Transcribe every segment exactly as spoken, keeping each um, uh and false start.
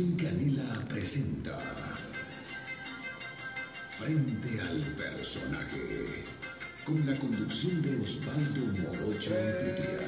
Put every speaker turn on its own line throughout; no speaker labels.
Fundación Canela presenta Frente al Personaje, con la conducción de Osvaldo Morocho Urrutia.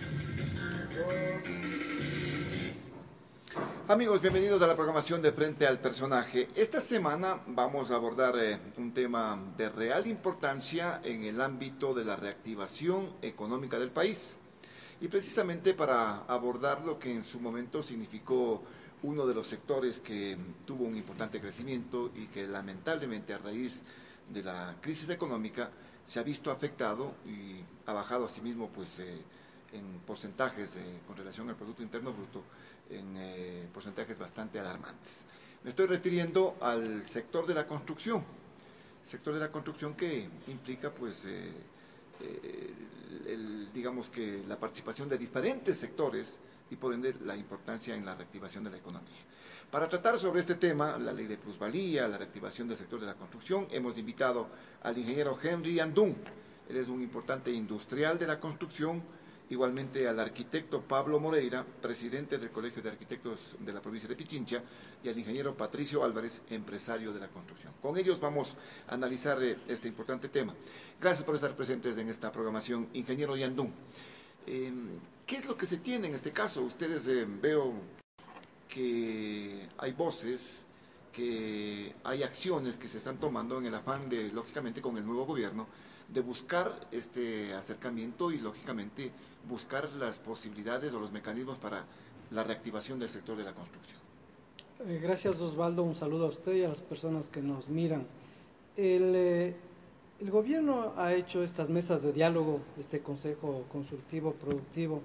Amigos, bienvenidos a la programación de Frente al Personaje. Esta semana vamos a abordar eh, un tema de real importancia en el ámbito de la reactivación económica del país. Y precisamente para abordar lo que en su momento significó uno de los sectores que tuvo un importante crecimiento y que lamentablemente a raíz de la crisis económica se ha visto afectado y ha bajado asimismo pues, eh, en porcentajes eh, con relación al Producto Interno Bruto, en eh, porcentajes bastante alarmantes. Me estoy refiriendo al sector de la construcción, sector de la construcción que implica pues eh, eh, el, digamos que la participación de diferentes sectores y por ende la importancia en la reactivación de la economía. Para tratar sobre este tema, la ley de plusvalía, la reactivación del sector de la construcción, hemos invitado al ingeniero Henry Andún. Él es un importante industrial de la construcción, igualmente al arquitecto Pablo Moreira, presidente del Colegio de Arquitectos de la provincia de Pichincha, y al ingeniero Patricio Álvarez, empresario de la construcción. Con ellos vamos a analizar eh, este importante tema. Gracias por estar presentes en esta programación, ingeniero Yandún. Eh, ¿Qué es lo que se tiene en este caso? Ustedes eh, veo que hay voces, que hay acciones que se están tomando en el afán de, lógicamente, con el nuevo gobierno, de buscar este acercamiento y, lógicamente, buscar las posibilidades o los mecanismos para la reactivación del sector de la construcción.
Eh, gracias, Osvaldo. Un saludo a usted y a las personas que nos miran. El, eh, el gobierno ha hecho estas mesas de diálogo, este consejo consultivo productivo,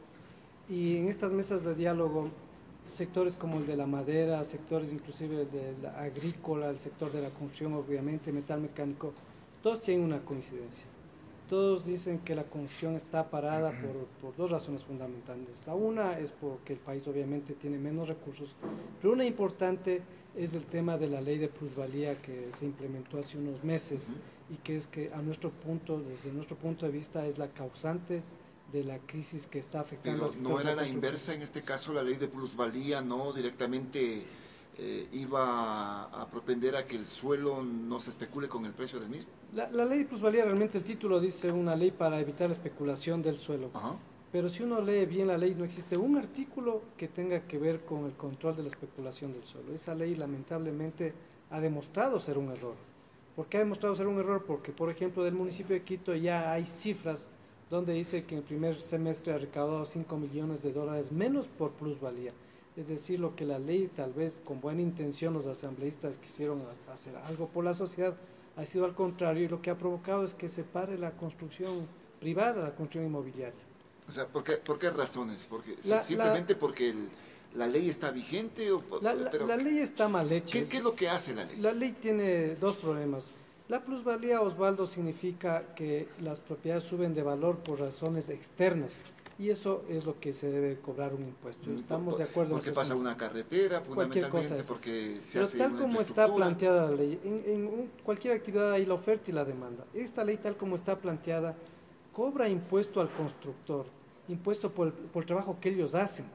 y en estas mesas de diálogo, sectores como el de la madera, sectores inclusive de la agrícola, el sector de la construcción, obviamente, metal mecánico, todos tienen una coincidencia. Todos dicen que la construcción está parada por, por dos razones fundamentales. La una es porque el país obviamente tiene menos recursos, pero una importante es el tema de la ley de plusvalía que se implementó hace unos meses y que es que a nuestro punto, desde nuestro punto de vista, es la causante de la crisis que está afectando.
Pero no era la inversa en este caso, la ley de plusvalía no directamente eh, iba a propender a que el suelo no se especule con el precio del mismo.
La, la ley de plusvalía, realmente el título dice una ley para evitar la especulación del suelo.
Ajá.
Pero si uno lee bien la ley, no existe un artículo que tenga que ver con el control de la especulación del suelo. Esa ley lamentablemente ha demostrado ser un error. ¿Por qué ha demostrado ser un error? Porque, por ejemplo, del municipio de Quito ya hay cifras donde dice que en el primer semestre ha recaudado cinco millones de dólares menos por plusvalía. Es decir, lo que la ley, tal vez con buena intención, los asambleístas quisieron hacer algo por la sociedad, ha sido al contrario, y lo que ha provocado es que se pare la construcción privada, la construcción inmobiliaria.
O sea, ¿por qué, por qué razones? Porque
La,
simplemente
la,
porque el, la ley está vigente o
la, la,
pero,
la ley está mal hecha.
¿qué, ¿Qué es lo que hace la ley?
La ley tiene dos problemas. La plusvalía, Osvaldo, significa que las propiedades suben de valor por razones externas y eso es lo que se debe cobrar un impuesto. Estamos de acuerdo.
Porque pasa asunto. Una carretera, fundamentalmente, porque se
Pero
hace
tal
una
como está planteada la ley, en, en un, cualquier actividad hay la oferta y la demanda. Esta ley, tal como está planteada, cobra impuesto al constructor, impuesto por el, por el trabajo que ellos hacen.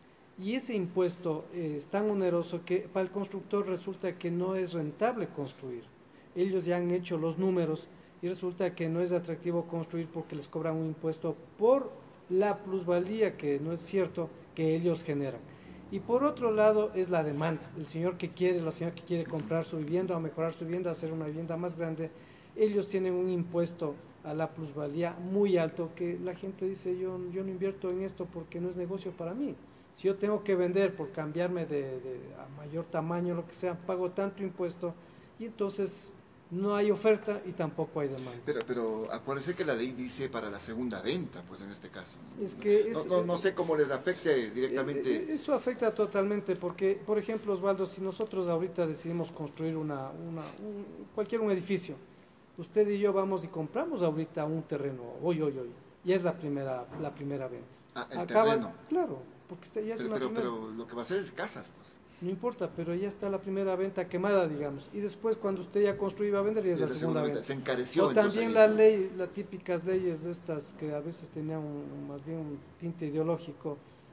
Y ese impuesto eh, es tan oneroso que para el constructor resulta que no es rentable construir. Ellos ya han hecho los números y resulta que no es atractivo construir porque les cobran un impuesto por la plusvalía, que no es cierto, que ellos generan. Y por otro lado es la demanda. El señor que quiere, la señora que quiere comprar su vivienda o mejorar su vivienda, hacer una vivienda más grande, ellos tienen un impuesto a la plusvalía muy alto que la gente dice, yo, yo no invierto en esto porque no es negocio para mí. Si yo tengo que vender por cambiarme de, de a mayor tamaño, lo que sea, pago tanto impuesto y entonces no hay oferta y tampoco hay demanda.
Pero, pero acuérdense que la ley dice para la segunda venta, pues en este caso.
Es que
no,
es,
no, no sé cómo les afecte directamente.
Eso afecta totalmente porque, por ejemplo, Osvaldo, si nosotros ahorita decidimos construir una, una un, cualquier un edificio, usted y yo vamos y compramos ahorita un terreno, hoy, hoy, hoy, y es la primera, la primera venta.
Ah, el
Acaba,
terreno.
Claro, porque usted ya es
pero,
una
pero,
primera.
pero lo que va a hacer es casas, pues.
No importa, pero ya está la primera venta quemada, digamos. Y después, cuando usted ya construye y va a vender, ya es la, la segunda, segunda venta.
Se encareció.
O también ahí... la ley, las típicas leyes estas que a veces tenían un, más bien un tinte ideológico,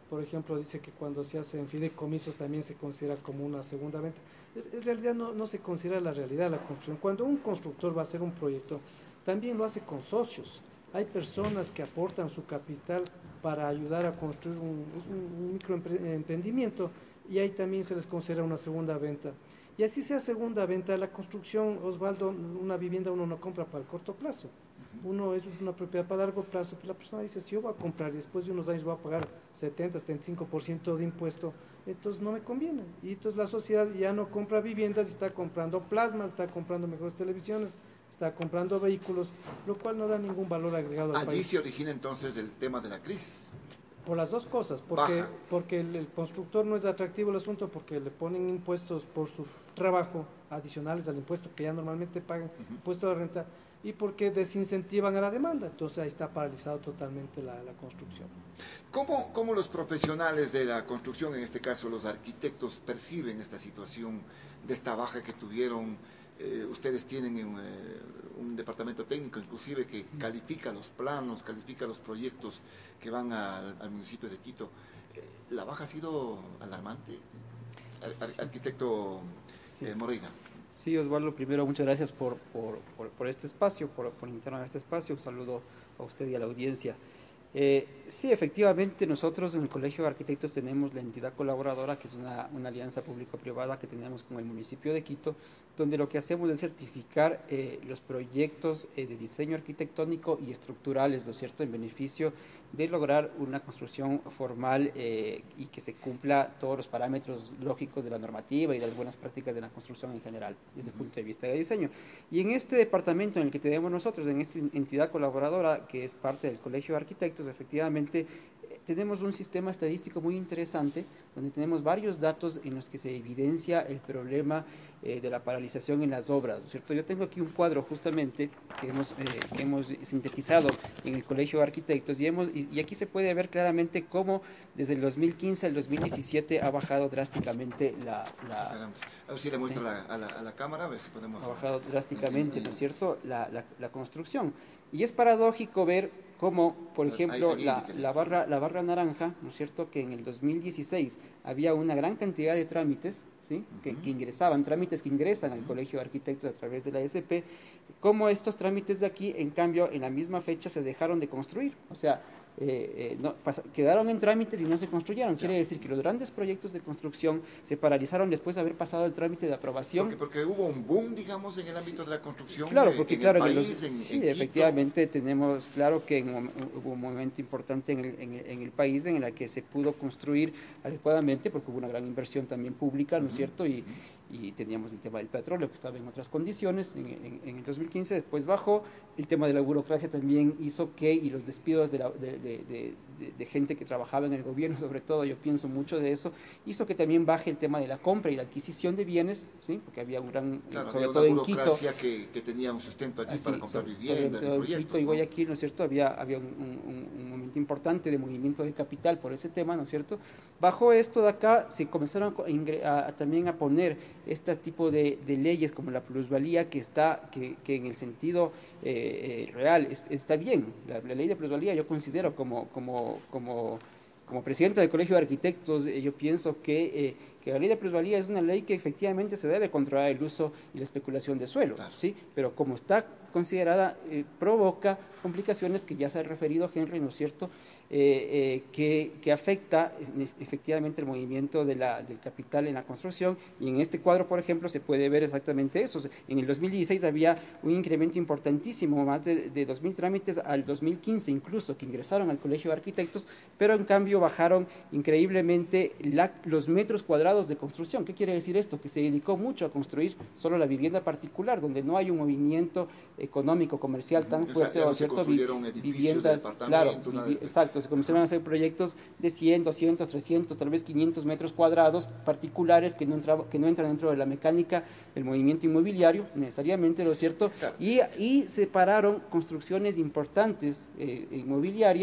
por ejemplo, dice que cuando se hacen fideicomisos también se considera como una segunda venta. En realidad no, no se considera la realidad la construcción. Cuando un constructor va a hacer un proyecto, también lo hace con socios. Hay personas que aportan su capital para ayudar a construir un, un microemprendimiento y ahí también se les considera una segunda venta. Y así sea segunda venta, la construcción, Osvaldo, una vivienda uno no compra para el corto plazo. Uno es una propiedad para largo plazo, pero la persona dice, si yo voy a comprar y después de unos años voy a pagar setenta, setenta y cinco por ciento de impuesto, entonces no me conviene. Y entonces la sociedad ya no compra viviendas, está comprando plasmas, está comprando mejores televisiones, está comprando vehículos, lo cual no da ningún valor agregado al
Allí
país.
se origina entonces el tema de la crisis.
Por las dos cosas, porque, porque el, el constructor no es atractivo el asunto, porque le ponen impuestos por su trabajo adicionales al impuesto que ya normalmente pagan, uh-huh. impuesto de renta, y porque desincentivan a la demanda. Entonces ahí está paralizado totalmente la, la construcción.
¿Cómo, ¿Cómo los profesionales de la construcción, en este caso los arquitectos, perciben esta situación de esta baja que tuvieron? Eh, ustedes tienen un, eh, un departamento técnico inclusive que califica los planos, califica los proyectos que van al, al municipio de Quito. Eh, ¿La baja ha sido alarmante? Ar, ar, arquitecto
sí.
eh, Moreira.
Sí, Osvaldo, primero muchas gracias por, por, por, por este espacio, por, por invitarnos a este espacio. Un saludo a usted y a la audiencia. Eh, sí, efectivamente, nosotros en el Colegio de Arquitectos tenemos la entidad colaboradora, que es una, una alianza público-privada que tenemos con el municipio de Quito, donde lo que hacemos es certificar eh, los proyectos eh, de diseño arquitectónico y estructurales, ¿no es cierto?, en beneficio de lograr una construcción formal eh, y que se cumpla todos los parámetros lógicos de la normativa y de las buenas prácticas de la construcción en general, desde el punto de vista de diseño. Y en este departamento en el que tenemos nosotros, en esta entidad colaboradora, que es parte del Colegio de Arquitectos, efectivamente, eh, tenemos un sistema estadístico muy interesante, donde tenemos varios datos en los que se evidencia el problema eh, de la paralización en las obras, ¿no es cierto? Yo tengo aquí un cuadro justamente que hemos, eh, que hemos sintetizado en el Colegio de Arquitectos y, hemos, y, y aquí se puede ver claramente cómo desde el dos mil quince al dos mil diecisiete ha bajado drásticamente la... la
a ver si le muestro sí. a, la, a, la, a la cámara, a ver si podemos...
Ha bajado drásticamente, ¿no es cierto?, la, la, la construcción. Y es paradójico ver cómo, por ejemplo, ahí, ahí, la, la, barra, la barra naranja, ¿no es cierto?, que en el dos mil dieciséis había una gran cantidad de trámites, ¿sí?, uh-huh. que, que ingresaban, trámites que ingresan al Colegio de Arquitectos a través de la S P, cómo estos trámites de aquí, en cambio, en la misma fecha se dejaron de construir. O sea, Eh, eh, no, pas, quedaron en trámites y no se construyeron. Quiere decir que los grandes proyectos de construcción se paralizaron después de haber pasado el trámite de aprobación.
Porque, porque hubo un boom, digamos, en el ámbito de la construcción.
Claro, porque
en
claro,
el país,
en los,
en,
sí,
en
efectivamente tenemos, claro que en, hubo un momento importante en el, en, el, en el país en el que se pudo construir adecuadamente, porque hubo una gran inversión también pública, ¿no es uh-huh. cierto? Y, y teníamos el tema del petróleo que estaba en otras condiciones en, en, en el dos mil quince, después bajó. El tema de la burocracia también hizo que, y los despidos de, la, de, de, de, de, de gente que trabajaba en el gobierno, sobre todo, yo pienso mucho de eso, hizo que también baje el tema de la compra y la adquisición de bienes, ¿sí? Porque había un gran,
claro,
sobre
había
todo
una
en Quito,
que, que tenía un sustento allí
así,
para comprar
sobre,
viviendas
sobre
y proyectos.
Quito y
¿no?
Guayaquil, ¿no es cierto? Había, había un, un, un momento importante de movimiento de capital por ese tema, ¿no es cierto? Bajo esto de acá se comenzaron a, a, a también a poner este tipo de, de leyes como la plusvalía que está, que, que en el sentido eh, eh, real es, está bien. La, la ley de plusvalía yo considero como, como, como, como presidente del Colegio de Arquitectos, eh, yo pienso que, eh, que la ley de plusvalía es una ley que efectivamente se debe controlar el uso y la especulación de suelo, claro. ¿sí? Pero como está considerada, eh, provoca complicaciones que ya se ha referido Henry, ¿no es cierto?, eh, eh, que, que afecta eh, efectivamente el movimiento de la, del capital en la construcción, y en este cuadro, por ejemplo, se puede ver exactamente eso. En el dos mil dieciséis había un incremento importantísimo, más de, de dos mil trámites al dos mil quince incluso, que ingresaron al Colegio de Arquitectos, pero en cambio bajaron increíblemente la, los metros cuadrados de construcción. ¿Qué quiere decir esto? Que se dedicó mucho a construir solo la vivienda particular, donde no hay un movimiento económico, comercial tan fuerte,
o
sea,
¿cierto?
Viviendas, claro, vivi exacto, se comenzaron a hacer proyectos de cien, doscientos, trescientos, tal vez quinientos metros cuadrados particulares que no, entraba, que no entran dentro de la mecánica del movimiento inmobiliario, necesariamente, ¿lo es cierto? Claro. Y, y separaron construcciones importantes eh, inmobiliarias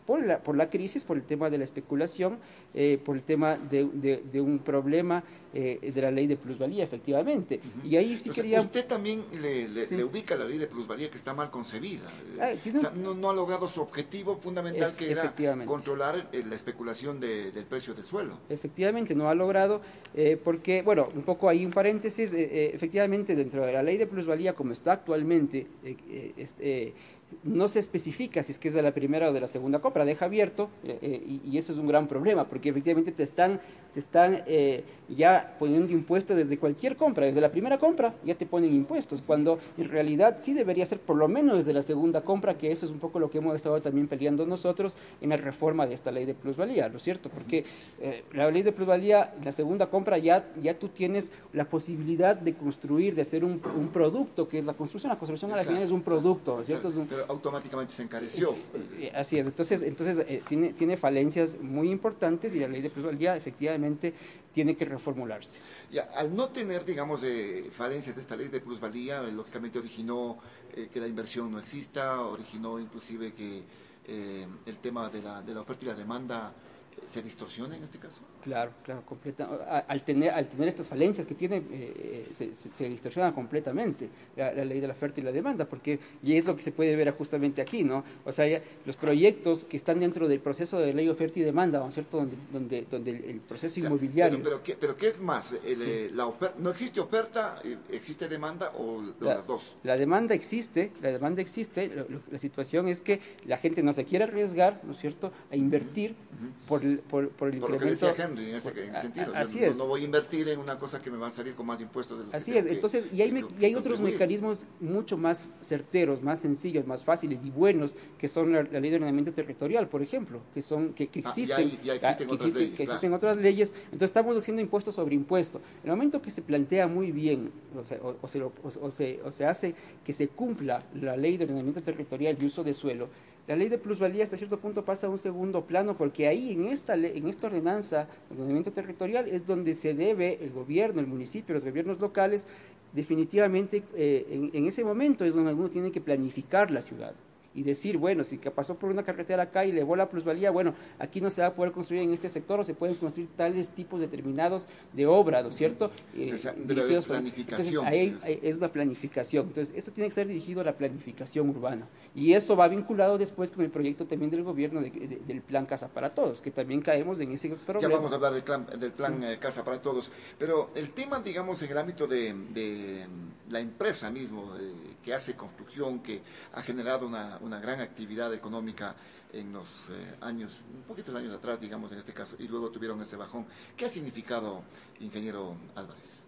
por la, por la crisis, por el tema de la especulación, eh, por el tema de, de, de un problema eh, de la ley de plusvalía, efectivamente. Uh-huh. Y ahí sí
o sea,
quería...
Usted también le, le,
sí.
le ubica la ley de plusvalía que está mal concebida.
Ah,
o sea, no, no ha logrado su objetivo fundamental, e que era controlar la especulación de, del precio del suelo.
Efectivamente, no ha logrado, eh, porque, bueno, un poco ahí un paréntesis, eh, eh, efectivamente dentro de la ley de plusvalía como está actualmente, eh, eh, este, no se especifica si es que es de la primera o de la segunda compra, deja abierto, eh, eh, y, y eso es un gran problema, porque efectivamente te están, te están eh, ya poniendo impuestos desde cualquier compra, desde la primera compra ya te ponen impuestos, cuando en realidad sí debería ser por lo menos desde la segunda compra, que eso es un poco lo que hemos estado también peleando nosotros en la reforma de esta ley de plusvalía, ¿no es cierto? Porque eh, la ley de plusvalía, la segunda compra ya, ya tú tienes la posibilidad de construir, de hacer un, un producto, que es la construcción, la construcción a la final es un producto, ¿no es cierto?
Claro, es un, pero automáticamente se encareció.
Eh, así es, entonces, entonces eh, tiene, tiene falencias muy importantes y la ley de plusvalía efectivamente tiene que reformularse.
Ya, al no tener, digamos, eh, falencias de esta ley de plusvalía, eh, lógicamente originó eh, que la inversión no exista, originó inclusive que eh, el tema de la, de la oferta y la demanda eh, se distorsiona en este caso.
Claro, claro, completa. Al tener, al tener estas falencias que tiene, eh, se, se, se distorsiona completamente la, la ley de la oferta y la demanda, porque y es lo que se puede ver justamente aquí, ¿no? O sea, ya, los proyectos que están dentro del proceso de ley de oferta y demanda, ¿no es cierto? Donde, donde, donde el, el proceso o sea, inmobiliario.
Pero, pero, ¿qué, pero ¿qué es más? El, sí. la oferta, ¿No existe oferta, existe demanda o, o
la,
las dos?
La demanda existe, la demanda existe. Lo, lo, la situación es que la gente no se quiere arriesgar, ¿no es cierto?, a invertir uh-huh. por, el, por, por el
por
incremento.
Lo que decía Henry en este, en este sentido.
Así
Yo,
es.
No, no voy a invertir en una cosa que me va a salir con más impuestos de los
Así
que
es. Entonces,
que,
y hay,
que,
me, y hay otros mecanismos mucho más certeros, más sencillos, más fáciles y buenos, que son la, la ley de ordenamiento territorial, por ejemplo, que son que, que existen,
ah, ya, ya existen
que,
otras
que,
leyes,
que
claro.
existen otras leyes. Entonces, estamos haciendo impuesto sobre impuesto. En el momento que se plantea muy bien, o, sea, o, o, se, lo, o, o, se, o se hace que se cumpla la ley de ordenamiento territorial y uso de suelo, la ley de plusvalía hasta cierto punto pasa a un segundo plano, porque ahí en esta, en esta ordenanza de ordenamiento territorial es donde se debe el gobierno, el municipio, los gobiernos locales, definitivamente eh, en, en ese momento es donde uno tiene que planificar la ciudad y decir, bueno, si pasó por una carretera acá y elevó la plusvalía, bueno, aquí no se va a poder construir en este sector o se pueden construir tales tipos determinados de obra, ¿no es cierto?
Eh, o sea, de planificación.
Entonces, ahí, ahí es una planificación. Entonces, esto tiene que ser dirigido a la planificación urbana. Y esto va vinculado después con el proyecto también del gobierno de, de, del Plan Casa para Todos, que también caemos en ese problema.
Ya vamos a hablar del plan, del plan sí. eh, Casa para Todos. Pero el tema, digamos, en el ámbito de, de la empresa mismo, eh, que hace construcción, que ha generado una una gran actividad económica en los eh, años, un poquito de años atrás, digamos, en este caso, y luego tuvieron ese bajón. ¿Qué ha significado, ingeniero Álvarez?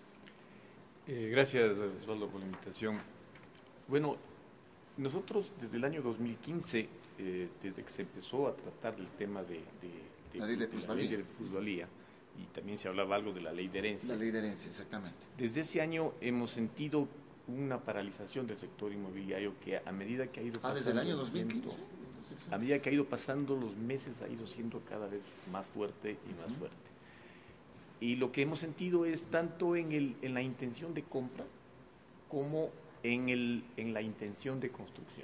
Eh, gracias, Osvaldo, por la invitación. Bueno, nosotros desde el año dos mil quince, eh, desde que se empezó a tratar el tema de, de, de,
la ley de,
de
plusvalía.
La ley de plusvalía, y también se hablaba algo de la ley de herencia.
La ley de herencia, exactamente.
Desde ese año hemos sentido una paralización del sector inmobiliario que a medida que ha ido pasando...
Ah, desde el año dos mil quince.
Tiempo, a medida que ha ido pasando los meses ha ido siendo cada vez más fuerte y más uh-huh. fuerte. Y lo que hemos sentido es tanto en, el, en la intención de compra como en, el, en la intención de construcción.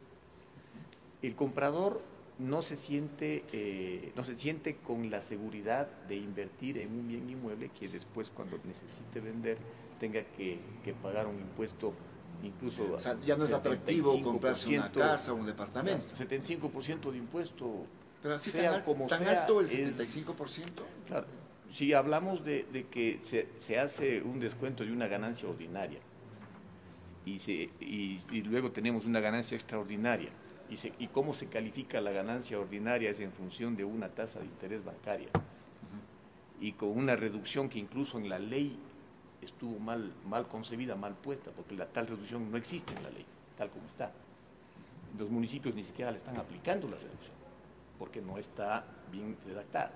El comprador no se siente eh, no se siente con la seguridad de invertir en un bien inmueble que después, cuando necesite vender, tenga que, que pagar un impuesto incluso...
O sea, ya no es atractivo comprarse una casa o un departamento.
setenta y cinco por ciento de impuesto.
Pero así
sea
tan,
como
tan
sea,
alto el setenta y cinco por ciento.
Es, claro, si hablamos de, de que se, se hace un descuento de una ganancia ordinaria y, se, y, y luego tenemos una ganancia extraordinaria, y, se, y cómo se califica la ganancia ordinaria es en función de una tasa de interés bancaria, uh-huh. y con una reducción que incluso en la ley estuvo mal, mal concebida, mal puesta, porque la tal reducción no existe en la ley, tal como está. Los municipios ni siquiera le están aplicando la reducción, porque no está bien redactada.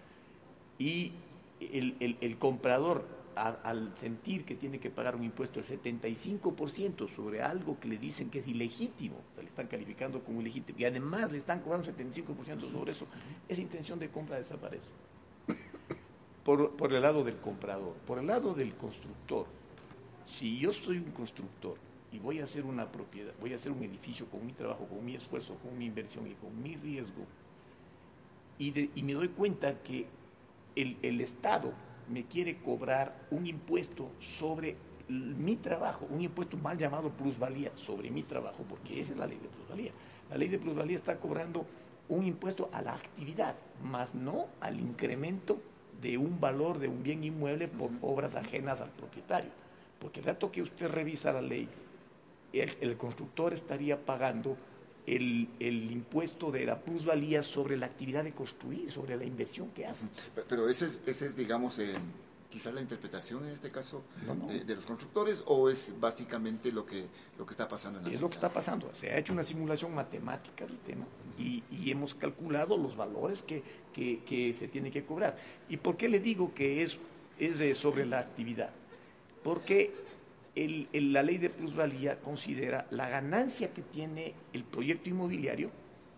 Y el, el, el comprador, a, al sentir que tiene que pagar un impuesto del setenta y cinco por ciento sobre algo que le dicen que es ilegítimo, o sea, le están calificando como ilegítimo, y además le están cobrando setenta y cinco por ciento sobre eso, esa intención de compra desaparece. Por, por el lado del comprador. Por el lado del constructor, si yo soy un constructor y voy a hacer una propiedad, voy a hacer un edificio con mi trabajo, con mi esfuerzo, con mi inversión y con mi riesgo, y, de, y me doy cuenta que el, el Estado me quiere cobrar un impuesto sobre mi trabajo, un impuesto mal llamado plusvalía sobre mi trabajo, porque esa es la ley de plusvalía. La ley de plusvalía está cobrando un impuesto a la actividad, más no al incremento de un valor de un bien inmueble por obras ajenas al propietario. Porque el dato que usted revisa la ley, el, el constructor estaría pagando el, el impuesto de la plusvalía sobre la actividad de construir, sobre la inversión que hace.
Pero ese es, ese es digamos, eh, quizás la interpretación en este caso
no, no.
De, de los constructores, o es básicamente lo que, lo que está pasando en la
Es lo que está pasando. Se ha hecho una simulación matemática del tema y, y hemos calculado los valores que, que, que se tiene que cobrar. ¿Y por qué le digo que es, es sobre la actividad? Porque el, el, la ley de plusvalía considera la ganancia que tiene el proyecto inmobiliario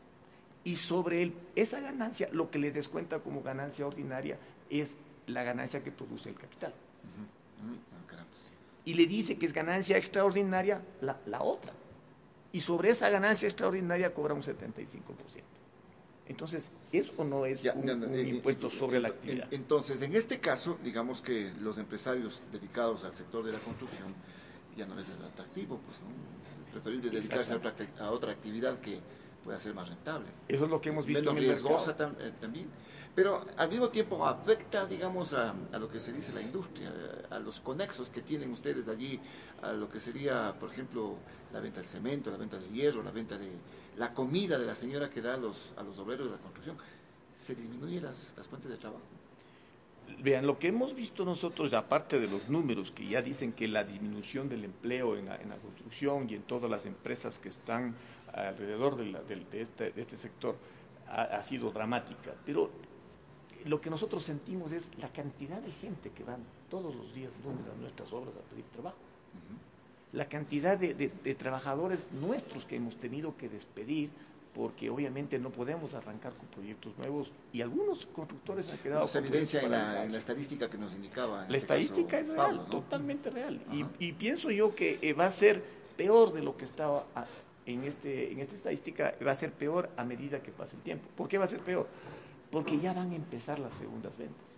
y sobre el, esa ganancia lo que le descuenta como ganancia ordinaria es la ganancia que produce el capital. Uh-huh. Uh-huh. Oh, y le dice que es ganancia extraordinaria la, la otra. Y sobre esa ganancia extraordinaria cobra un setenta y cinco por ciento. Entonces, ¿es o no es ya, un, un eh, impuesto eh, sobre eh, la actividad?
Entonces, en este caso, digamos que los empresarios dedicados al sector de la construcción ya no les es atractivo, pues, ¿no? Preferible dedicarse a otra, a otra actividad que pueda ser más rentable.
Eso es lo que hemos visto
menos
en el
riesgosa tam, eh, también. Pero al mismo tiempo afecta, digamos, a, a lo que se dice la industria, a, a los conexos que tienen ustedes allí, a lo que sería, por ejemplo, la venta del cemento, la venta del hierro, la venta de la comida de la señora que da a los, a los obreros de la construcción. ¿Se disminuyen las, las fuentes de trabajo?
Vean, lo que hemos visto nosotros, aparte de los números que ya dicen que la disminución del empleo en la, en la construcción y en todas las empresas que están alrededor de, la, de, de, este, de este sector ha, ha sido dramática, pero lo que nosotros sentimos es la cantidad de gente que van todos los días lunes a nuestras obras a pedir trabajo. Uh-huh. La cantidad de, de, de trabajadores nuestros que hemos tenido que despedir, porque obviamente no podemos arrancar con proyectos nuevos y algunos constructores han quedado...
Se evidencia en la, en la estadística que nos indicaba.
La este estadística caso, es real, Pablo, ¿no? Totalmente real. Y, y pienso yo que eh, va a ser peor de lo que estaba a, en, este, en esta estadística, va a ser peor a medida que pase el tiempo. ¿Por qué va a ser peor? Porque ya van a empezar las segundas ventas.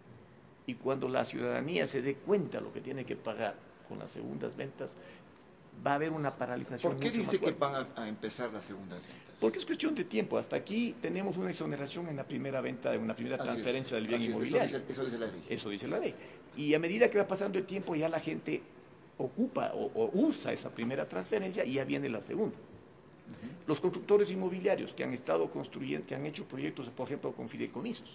Y cuando la ciudadanía se dé cuenta de lo que tiene que pagar con las segundas ventas, va a haber una paralización.
¿Por qué dice que van a, a empezar las segundas ventas?
Porque es cuestión de tiempo. Hasta aquí tenemos una exoneración en la primera venta, en una primera
así
transferencia
es,
del bien
así
inmobiliario.
Es, eso, dice, eso dice la ley.
Eso dice la ley. Y a medida que va pasando el tiempo, ya la gente ocupa o, o usa esa primera transferencia y ya viene la segunda. Uh-huh. Los constructores inmobiliarios que han estado construyendo, que han hecho proyectos, por ejemplo, con fideicomisos.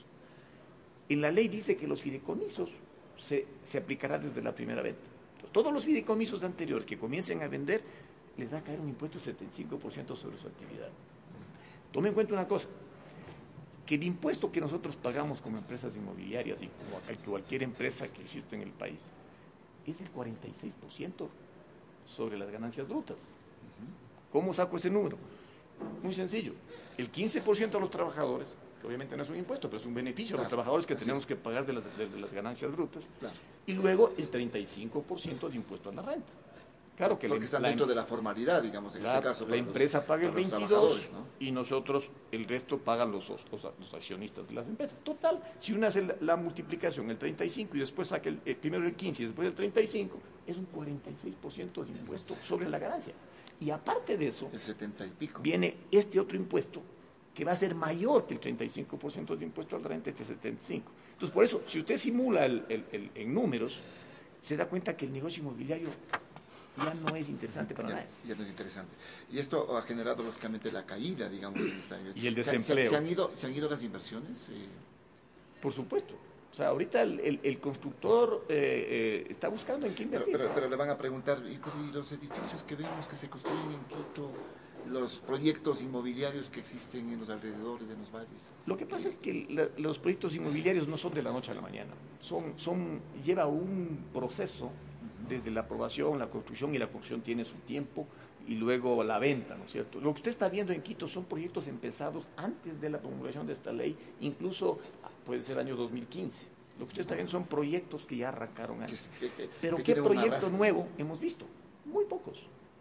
En la ley dice que los fideicomisos se, se aplicará desde la primera venta. Entonces, todos los fideicomisos anteriores que comiencen a vender, les va a caer un impuesto del setenta y cinco por ciento sobre su actividad. Tome en cuenta una cosa, que el impuesto que nosotros pagamos como empresas inmobiliarias y como cualquier empresa que existe en el país, es el cuarenta y seis por ciento sobre las ganancias brutas. ¿Cómo saco ese número? Muy sencillo, el quince por ciento a los trabajadores, que obviamente no es un impuesto, pero es un beneficio claro, a los trabajadores que tenemos es. que pagar de las, de, de las ganancias brutas, claro. Y luego el treinta y cinco por ciento de impuesto a la renta. Claro que
Porque
la,
están
la,
dentro de la formalidad, digamos, en
claro,
este caso.
La empresa
los,
paga el veintidós, ¿no? Y nosotros, el resto pagan los, los, los accionistas de las empresas. Total, si uno hace la, la multiplicación, el treinta y cinco y después saca el, el, primero el quince y después el treinta y cinco, es un cuarenta y seis por ciento de impuesto sobre la ganancia. Y aparte de eso,
el setenta y pico.
Viene este otro impuesto que va a ser mayor que el treinta y cinco por ciento de impuesto a la renta, este setenta y cinco por ciento. Entonces, por eso, si usted simula el, el, el, en números, se da cuenta que el negocio inmobiliario ya no es interesante para
ya,
nadie.
Ya no es interesante. Y esto ha generado, lógicamente, la caída, digamos, en esta...
Y el desempleo.
¿Se, se, se, han, ido, ¿se han ido las inversiones? Eh...
Por supuesto. O sea, ahorita el, el, el constructor eh, eh, está buscando en qué invertir.
Pero, pero, pero le van a preguntar, ¿y, pues, ¿y los edificios que vemos que se construyen en Quito, los proyectos inmobiliarios que existen en los alrededores de los valles?
Lo que pasa es que la, los proyectos inmobiliarios no son de la noche a la mañana. Son, son, lleva un proceso, uh-huh. Desde la aprobación, la construcción, y la construcción tiene su tiempo, y luego la venta, ¿no es cierto? Lo que usted está viendo en Quito son proyectos empezados antes de la promulgación de esta ley, incluso puede ser año dos mil quince. Lo que usted está viendo son proyectos que ya arrancaron antes.
Que, que,
Pero
que
¿qué proyecto nuevo hemos visto? Muy pocos.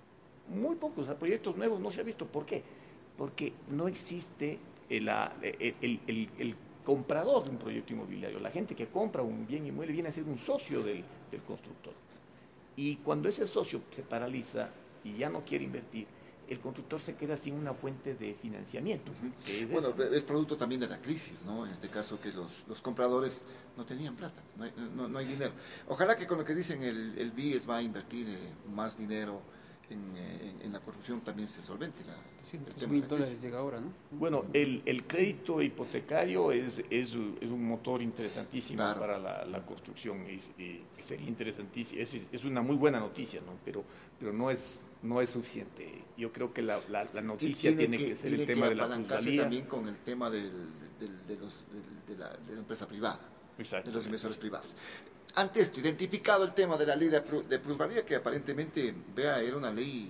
muy pocos, o sea, proyectos nuevos no se ha visto. ¿Por qué? Porque no existe el, el, el, el, el comprador de un proyecto inmobiliario. La gente que compra un bien inmueble viene a ser un socio del, del constructor. Y cuando ese socio se paraliza y ya no quiere invertir, el constructor se queda sin una fuente de financiamiento. Que es
bueno,
esa.
es producto también de la crisis, ¿no? En este caso que los, los compradores no tenían plata, no hay, no, no hay dinero. Ojalá que con lo que dicen el, el B I E S va a invertir eh, más dinero en, en, en la construcción también se solvente la,
Sí,
el
dos
tema de
mil
la
dólares
crisis.
llega ahora, ¿no?
Bueno, el, el crédito hipotecario es, es, es un motor interesantísimo
Claro.
para la, la construcción y, y sería interesantísimo. Es, es una muy buena noticia, ¿no? Pero, pero no es no es suficiente. Yo creo que la, la, la noticia tiene, tiene que, que ser tiene el tema de la plusvalía.
También con el tema del, del, de, los, de, de, la, de la empresa privada, de los inversores privados. Ante esto, identificado el tema de la ley de plusvalía, que aparentemente, vea, era una ley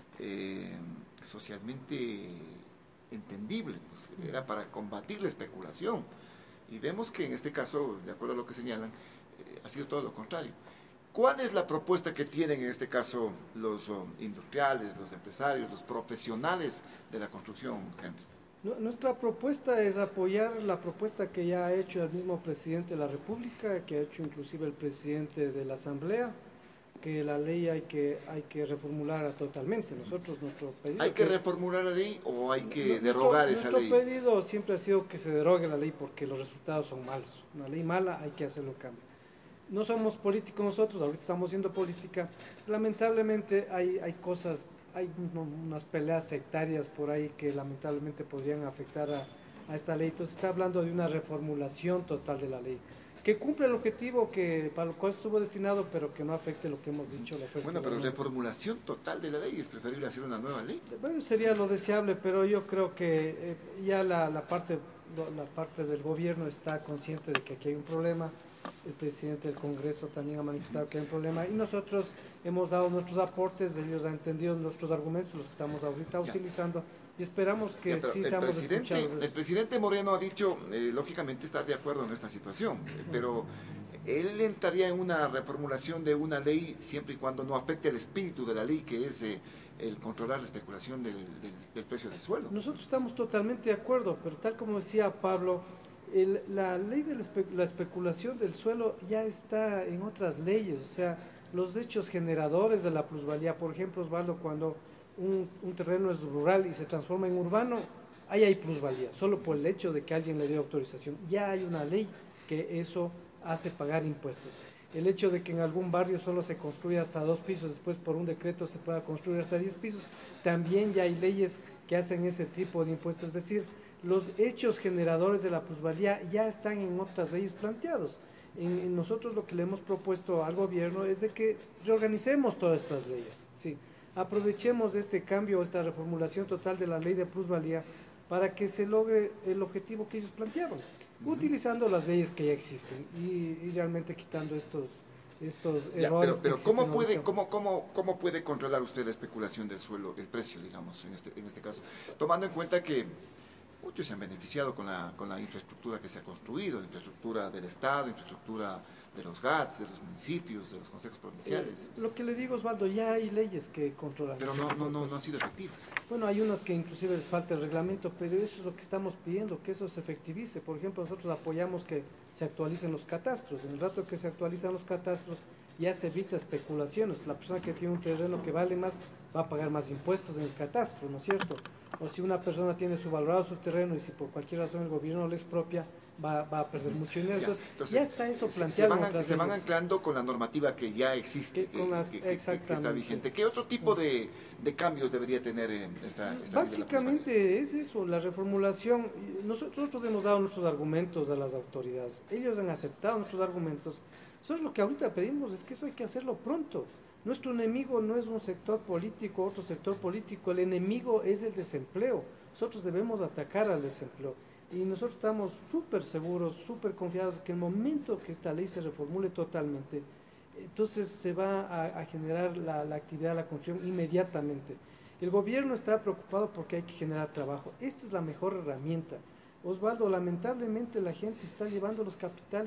eh, socialmente entendible, pues era para combatir la especulación. Y vemos que en este caso, de acuerdo a lo que señalan, eh, ha sido todo lo contrario. ¿Cuál es la propuesta que tienen en este caso los um, industriales, los empresarios, los profesionales de la construcción, Henry?
Nuestra propuesta es apoyar la propuesta que ya ha hecho el mismo presidente de la República, que ha hecho inclusive el presidente de la Asamblea, que la ley hay que hay que reformularla totalmente. Nosotros, nuestro pedido...
¿Hay que, que reformular la ley o hay que nuestro, derogar esa
nuestro
ley?
Nuestro pedido siempre ha sido que se derogue la ley porque los resultados son malos. Una ley mala hay que hacerlo cambio. No somos políticos nosotros, ahorita estamos haciendo política. Lamentablemente hay, hay cosas, hay unas peleas sectarias por ahí que lamentablemente podrían afectar a, a esta ley. Entonces está hablando de una reformulación total de la ley, que cumple el objetivo que para lo cual estuvo destinado, pero que no afecte lo que hemos dicho. La
bueno, pero reformulación total de la ley, ¿es preferible hacer una nueva ley?
Bueno, sería lo deseable, pero yo creo que eh, ya la, la, parte, la parte del gobierno está consciente de que aquí hay un problema. El presidente del Congreso también ha manifestado que hay un problema y nosotros hemos dado nuestros aportes, ellos han entendido nuestros argumentos, los que estamos ahorita ya. utilizando y esperamos que ya, sí seamos escuchados.
El presidente Moreno ha dicho, eh, lógicamente, estar de acuerdo en esta situación, uh-huh. pero él entraría en una reformulación de una ley siempre y cuando no afecte el espíritu de la ley, que es eh, el controlar la especulación del, del, del precio del suelo.
Nosotros estamos totalmente de acuerdo, pero tal como decía Pablo, El, la ley de la, espe la especulación del suelo ya está en otras leyes, o sea, los hechos generadores de la plusvalía, por ejemplo, Osvaldo, cuando un, un terreno es rural y se transforma en urbano, ahí hay plusvalía, solo por el hecho de que alguien le dio autorización. Ya hay una ley que eso hace pagar impuestos. El hecho de que en algún barrio solo se construya hasta dos pisos, después por un decreto se pueda construir hasta diez pisos, también ya hay leyes que hacen ese tipo de impuestos, es decir, los hechos generadores de la plusvalía ya están en otras leyes planteados. En, en nosotros lo que le hemos propuesto al gobierno es de que reorganicemos todas estas leyes, ¿sí? Aprovechemos este cambio, esta reformulación total de la ley de plusvalía para que se logre el objetivo que ellos plantearon, uh-huh. utilizando las leyes que ya existen y, y realmente quitando estos, estos
ya,
errores.
Pero, pero ¿cómo, puede, ¿cómo, cómo, ¿cómo puede controlar usted la especulación del suelo, el precio, digamos, en este, en este caso? Tomando en cuenta que muchos se han beneficiado con la, con la infraestructura que se ha construido, infraestructura del Estado, infraestructura de los G A T, de los municipios, de los consejos provinciales.
Eh, lo que le digo, Osvaldo, ya hay leyes que controlan.
Pero no, no, no, no han sido efectivas.
Bueno, hay unas que inclusive les falta el reglamento, pero eso es lo que estamos pidiendo, que eso se efectivice. Por ejemplo, nosotros apoyamos que se actualicen los catastros. En el rato que se actualizan los catastros, ya se evita especulaciones. La persona que tiene un terreno que vale más va a pagar más impuestos en el catastro, ¿no es cierto? O si una persona tiene subvalorado su terreno y si por cualquier razón el gobierno le expropia, va, va a perder mucho dinero.
Ya,
entonces,
entonces,
ya está eso planteado.
Se van, en se van anclando con la normativa que ya existe, que, las, que, que, que, que está vigente. ¿Qué otro tipo de, de cambios debería tener esta, esta
Básicamente es eso, la reformulación. Nosotros, nosotros hemos dado nuestros argumentos a las autoridades. Ellos han aceptado nuestros argumentos. Nosotros lo que ahorita pedimos es que eso hay que hacerlo pronto. Nuestro enemigo no es un sector político, otro sector político, el enemigo es el desempleo. Nosotros debemos atacar al desempleo y nosotros estamos súper seguros, súper confiados que el momento que esta ley se reformule totalmente, entonces se va a, a generar la, la actividad de la construcción inmediatamente. El gobierno está preocupado porque hay que generar trabajo. Esta es la mejor herramienta. Osvaldo, lamentablemente la gente está llevando los capitales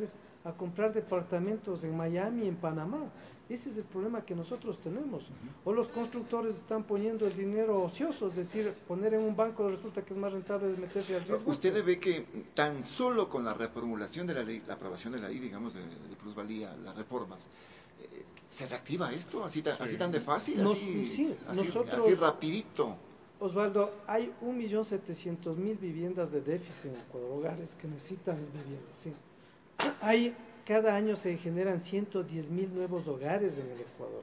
a comprar departamentos en Miami, en Panamá. Ese es el problema que nosotros tenemos. Uh-huh. O los constructores están poniendo el dinero ocioso, es decir, poner en un banco resulta que es más rentable de meterse al riesgo.
¿Usted ve que tan solo con la reformulación de la ley, la aprobación de la ley, digamos, de, de plusvalía, las reformas, eh, se reactiva esto así tan, sí. así tan de fácil,
Nos,
así,
sí,
así,
nosotros,
así rapidito?
Osvaldo, hay un millón setecientos mil viviendas de déficit en Ecuador, hogares que necesitan viviendas, sí. Hay, cada año se generan ciento diez mil nuevos hogares en el Ecuador.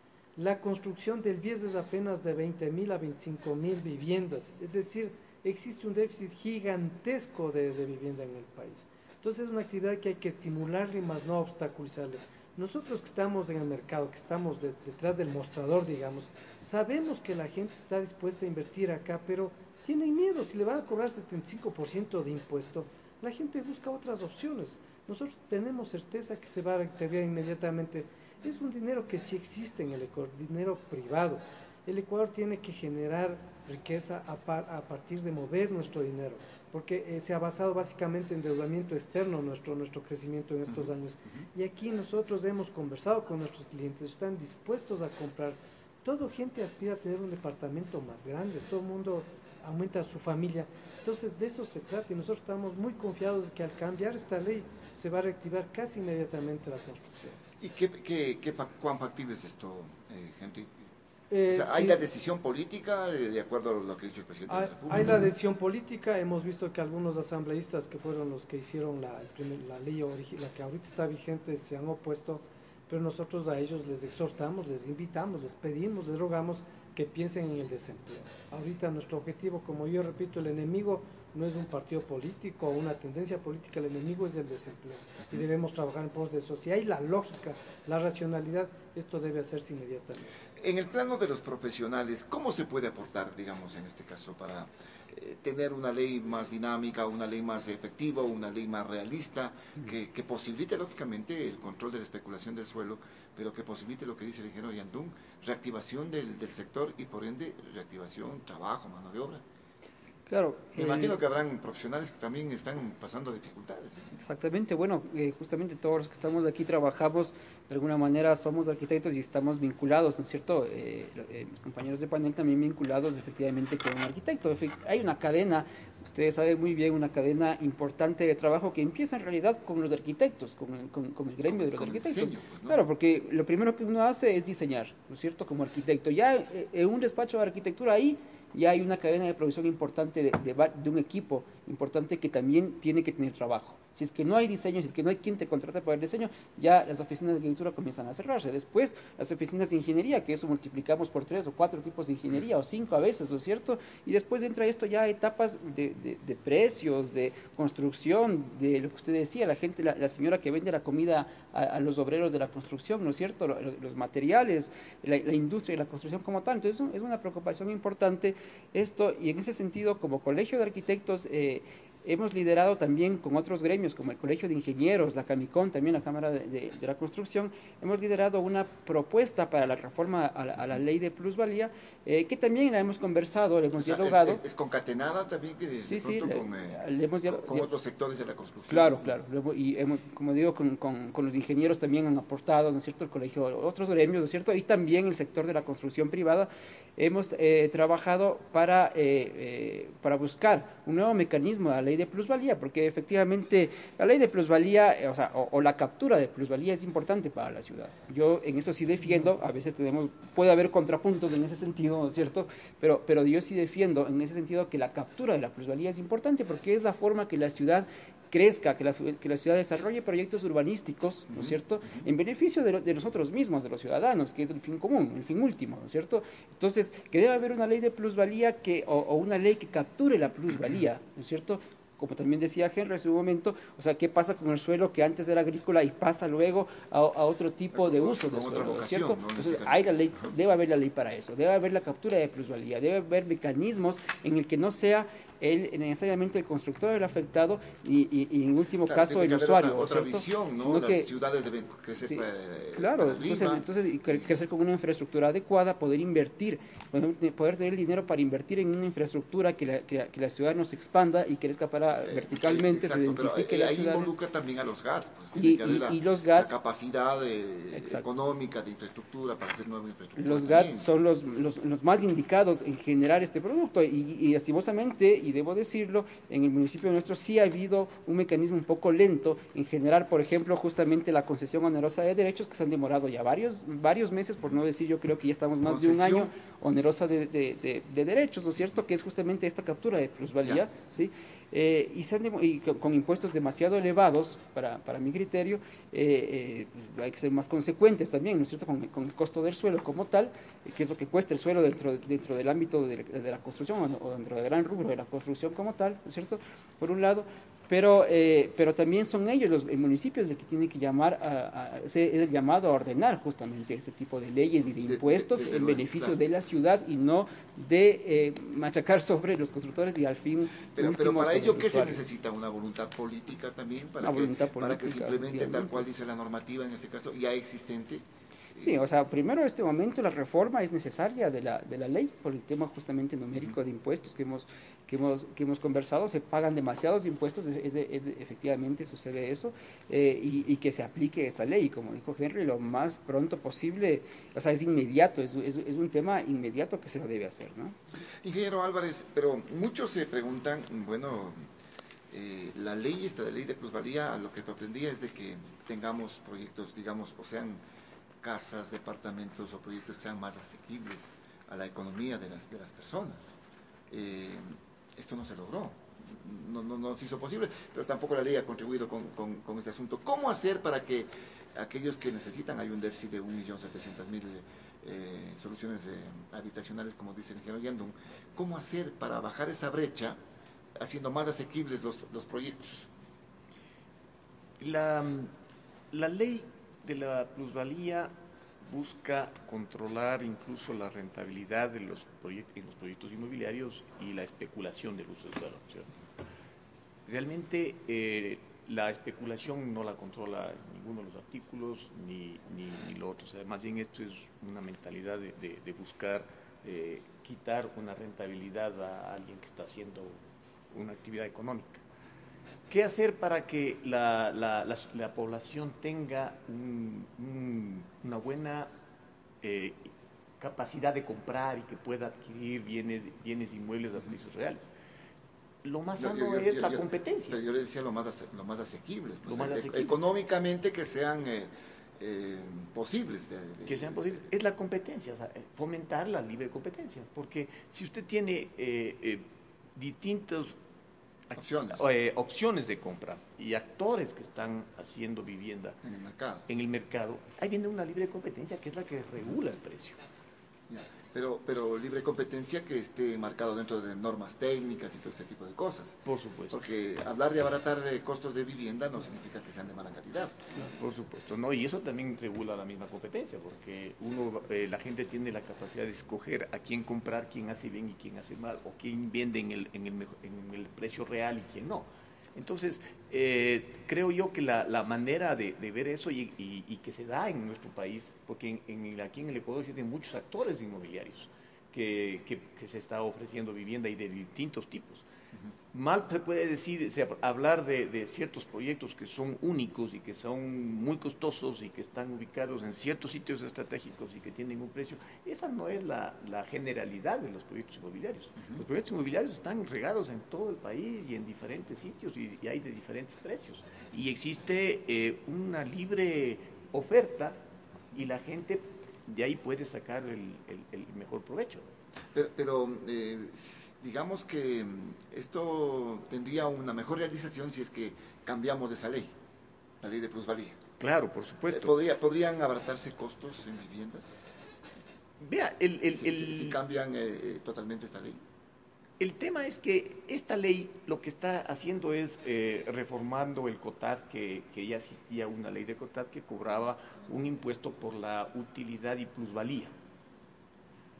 La construcción del B I E S es apenas de veinte mil a veinticinco mil viviendas, es decir, existe un déficit gigantesco de, de vivienda en el país. Entonces es una actividad que hay que estimularle, más no obstaculizarle. Nosotros que estamos en el mercado, que estamos de, detrás del mostrador, digamos, sabemos que la gente está dispuesta a invertir acá, pero tienen miedo. Si le van a cobrar setenta y cinco por ciento de impuesto, la gente busca otras opciones. Nosotros tenemos certeza que se va a reintegrar inmediatamente. Es un dinero que sí existe en el Ecuador, dinero privado. El Ecuador tiene que generar riqueza a, par, a partir de mover nuestro dinero, porque eh, se ha basado básicamente en endeudamiento externo nuestro, nuestro crecimiento en estos uh-huh. años. Y aquí nosotros hemos conversado con nuestros clientes, están dispuestos a comprar. Toda gente aspira a tener un departamento más grande, todo el mundo aumenta su familia. Entonces de eso se trata y nosotros estamos muy confiados de que al cambiar esta ley se va a reactivar casi inmediatamente la construcción.
¿Y qué, qué, qué, cuán factible es esto, eh, Henry?
Eh,
o sea, ¿hay
sí.
la decisión política de, de acuerdo a lo que ha dicho el presidente
hay,
de la República?
Hay la decisión política, hemos visto que algunos asambleístas que fueron los que hicieron la, el primer, la ley original, la que ahorita está vigente, se han opuesto, pero nosotros a ellos les exhortamos, les invitamos, les pedimos, les rogamos que piensen en el desempleo. Ahorita nuestro objetivo, como yo repito, el enemigo no es un partido político o una tendencia política, el enemigo es el desempleo y debemos trabajar en pos de eso. Si hay la lógica, la racionalidad, esto debe hacerse inmediatamente.
En el plano de los profesionales, ¿cómo se puede aportar, digamos, en este caso, para eh, tener una ley más dinámica, una ley más efectiva, una ley más realista, uh-huh. que, que posibilite, lógicamente, el control de la especulación del suelo, pero que posibilite lo que dice el ingeniero Yandún, reactivación del, del sector y, por ende, reactivación, trabajo, mano de obra?
Claro.
Me eh, imagino que habrán profesionales que también están pasando dificultades.
Exactamente, bueno, eh, justamente todos los que estamos aquí trabajamos, de alguna manera somos arquitectos y estamos vinculados, ¿no es cierto? Eh, eh, mis compañeros de panel también vinculados efectivamente con un arquitecto. Hay una cadena, ustedes saben muy bien, una cadena importante de trabajo que empieza en realidad con los arquitectos, con el, con, con el gremio con, de los arquitectos. Diseño, pues, ¿no? Claro, porque lo primero que uno hace es diseñar, ¿no es cierto? Como arquitecto. Ya eh, en un despacho de arquitectura ahí ya hay una cadena de producción importante de, de, de un equipo importante que también tiene que tener trabajo. Si es que no hay diseño, si es que no hay quien te contrate para el diseño, ya las oficinas de arquitectura comienzan a cerrarse. Después, las oficinas de ingeniería, que eso multiplicamos por tres o cuatro tipos de ingeniería, o cinco a veces, ¿no es cierto? Y después entra esto ya a etapas de, de, de precios, de construcción, de lo que usted decía, la gente, la, la señora que vende la comida a, a los obreros de la construcción, ¿no es cierto? Los, los materiales, la, la industria de la construcción como tal. Entonces, es una preocupación importante esto, y en ese sentido, como Colegio de Arquitectos, eh, hemos liderado también con otros gremios, como el Colegio de Ingenieros, la Camicón, también la Cámara de, de, de la Construcción, hemos liderado una propuesta para la reforma a la, a la ley de plusvalía, eh, que también la hemos conversado, le hemos o sea, dialogado.
Es, es, es concatenada también que de,
sí,
de
sí,
pronto
le,
con, eh,
le hemos
con, con otros sectores de la construcción.
Claro, claro. Y hemos, como digo, con, con, con los ingenieros también han aportado, ¿no es cierto?, el colegio, otros gremios, ¿no es cierto?, y también el sector de la construcción privada. Hemos eh, trabajado para, eh, eh, para buscar un nuevo mecanismo de la ley de plusvalía, porque efectivamente la ley de plusvalía, eh, o sea, o, o la captura de plusvalía es importante para la ciudad. Yo en eso sí defiendo, a veces tenemos, puede haber contrapuntos en ese sentido, ¿no es cierto?, pero, pero yo sí defiendo en ese sentido que la captura de la plusvalía es importante, porque es la forma que la ciudad crezca, que la, que la ciudad desarrolle proyectos urbanísticos, ¿no es cierto?, en beneficio de, lo, de nosotros mismos, de los ciudadanos, que es el fin común, el fin último, ¿no es cierto? Entonces, que debe haber una ley de plusvalía que, o, o una ley que capture la plusvalía, ¿no es cierto?, como también decía Henry en su momento, o sea, ¿qué pasa con el suelo que antes era agrícola y pasa luego a, a otro tipo de uso del suelo, ¿no es cierto?
¿no?
Entonces, hay la ley, debe haber la ley para eso, debe haber la captura de plusvalía, debe haber mecanismos en el que no sea el, necesariamente el constructor el afectado y, y, y en último
Claro,
caso el
tiene que
usuario.
haber otra, otra
¿cierto?
visión, ¿no?
Sino
Las
que,
ciudades deben crecer
sí,
para,
claro,
para
entonces,
arriba.
entonces y cre- crecer con una infraestructura adecuada, poder invertir, poder, poder tener el dinero para invertir en una infraestructura que la, que la, que la ciudad no se expanda y crezca para
Eh,
verticalmente,
exacto,
se
pero
densifique
eh,
las
ahí
ciudades.
involucra también a los G A T, pues tiene
Y,
que haber
y,
la,
y los
la
G A T,
capacidad de-
exacto.
económica de infraestructura para hacer nueva infraestructura.
Los G A T
también.
son los, los, los más indicados en generar este producto y, y lastimosamente, y debo decirlo, en el municipio nuestro sí ha habido un mecanismo un poco lento en generar, por ejemplo, justamente la concesión onerosa de derechos que se han demorado ya varios, varios meses, por no decir yo creo que ya estamos más de un
¿Concesión?
año onerosa de, de, de, de derechos, ¿no es cierto? Que es justamente esta captura de plusvalía,
Ya.
¿sí? Eh, y, se han demo- y con, con impuestos demasiado elevados, para, para mi criterio, eh, eh, hay que ser más consecuentes también, ¿no es cierto?, con, con el costo del suelo como tal, eh, que es lo que cuesta el suelo dentro, dentro del ámbito de, de la construcción o, o dentro del gran rubro de la construcción como tal, ¿no es cierto?, por un lado, pero, eh, pero también son ellos, los el municipios, el que tiene que llamar a, a, es el llamado a ordenar justamente este tipo de leyes y de
De- de-
impuestos
desde
en
luego,
beneficio
claro.
de la ciudad y no de eh, machacar sobre los constructores y al fin
Pero,
último
pero para
sobre
ello,
el
¿qué se
usuario.
necesita? ¿Una voluntad política también? Para,
Una
que,
voluntad
para que
política,
se implemente tal
efectivamente.
cual dice la normativa, en este caso, ya existente.
Sí, o sea, primero en este momento la reforma es necesaria de la, de la ley por el tema justamente numérico de impuestos que hemos, que hemos, que hemos conversado. Se pagan demasiados impuestos, es, es- es- efectivamente sucede eso, eh, y, y que se aplique esta ley, como dijo Henry, lo más pronto posible, o sea, es inmediato, es, es, es un tema inmediato que se lo debe hacer, ¿no?
Ingeniero Álvarez, pero muchos se preguntan, bueno, eh, la ley, esta de ley de plusvalía, a lo que pretendía es de que tengamos proyectos, digamos, o sean casas, departamentos o proyectos que sean más asequibles a la economía de las, de las personas. Eh, esto no se logró, no, no, no se hizo posible, pero tampoco la ley ha contribuido con, con, con este asunto. ¿Cómo hacer para que aquellos que necesitan, hay un déficit de un millón setecientos mil eh, soluciones eh, habitacionales, como dice el ingeniero Yandún, cómo hacer para bajar esa brecha haciendo más asequibles los, los proyectos?
La, la ley de la plusvalía busca controlar incluso la rentabilidad de los proyectos, en los proyectos inmobiliarios y la especulación del uso del suelo, ¿cierto? Realmente eh, la especulación no la controla ninguno de los artículos ni, ni, ni lo otro. O sea, más bien esto es una mentalidad de, de, de buscar eh, quitar una rentabilidad a alguien que está haciendo una actividad económica. ¿Qué hacer para que la, la, la, la población tenga un, un, una buena eh, capacidad de comprar y que pueda adquirir bienes, bienes inmuebles a precios reales? Lo más
Yo-
sano
yo- yo-
es la
yo-
competencia.
Pero yo le decía lo más, ase- lo más asequibles, pues,
Lo más
e-
asequibles.
económicamente que sean eh, eh, posibles. De, de-
Que sean posibles, es la competencia, o sea, fomentar la libre competencia, porque si usted tiene eh, eh, distintos
Opciones.
eh, opciones de compra y actores que están haciendo vivienda
en el mercado.
en el mercado, ahí viene una libre competencia que es la que regula el precio.
Ya. Pero, pero libre competencia que esté marcado dentro de normas técnicas y todo ese tipo de cosas.
Por supuesto.
Porque hablar de abaratar eh, costos de vivienda no significa que sean de mala calidad.
Por supuesto, ¿no? Y eso también regula la misma competencia, porque uno, eh, la gente tiene la capacidad de escoger a quién comprar, quién hace bien y quién hace mal, o quién vende en el, en el, mejor, en el precio real y quién no. Entonces, eh, creo yo que la, la manera de, de ver eso y, y, y que se da en nuestro país, porque en, en, aquí en el Ecuador existen muchos actores inmobiliarios que, que, que se está ofreciendo vivienda y de distintos tipos. Mal se puede decir, se, hablar de, de ciertos proyectos que son únicos y que son muy costosos y que están ubicados en ciertos sitios estratégicos y que tienen un precio. Esa no es la, la generalidad de los proyectos inmobiliarios. Uh-huh. Los proyectos inmobiliarios están regados en todo el país y en diferentes sitios y, y hay de diferentes precios. Y existe eh, una libre oferta y la gente de ahí puede sacar el, el, el mejor provecho.
Pero, pero eh, digamos que esto tendría una mejor realización si es que cambiamos de esa ley, la ley de plusvalía.
Claro, por supuesto.
Eh, ¿podría, ¿Podrían abaratarse costos en viviendas?
Vea, el, el,
si,
el,
si, si cambian eh, totalmente esta ley.
El tema es que esta ley lo que está haciendo es eh, reformando el COTAD, que, que ya existía una ley de COTAD que cobraba un impuesto por la utilidad y plusvalía.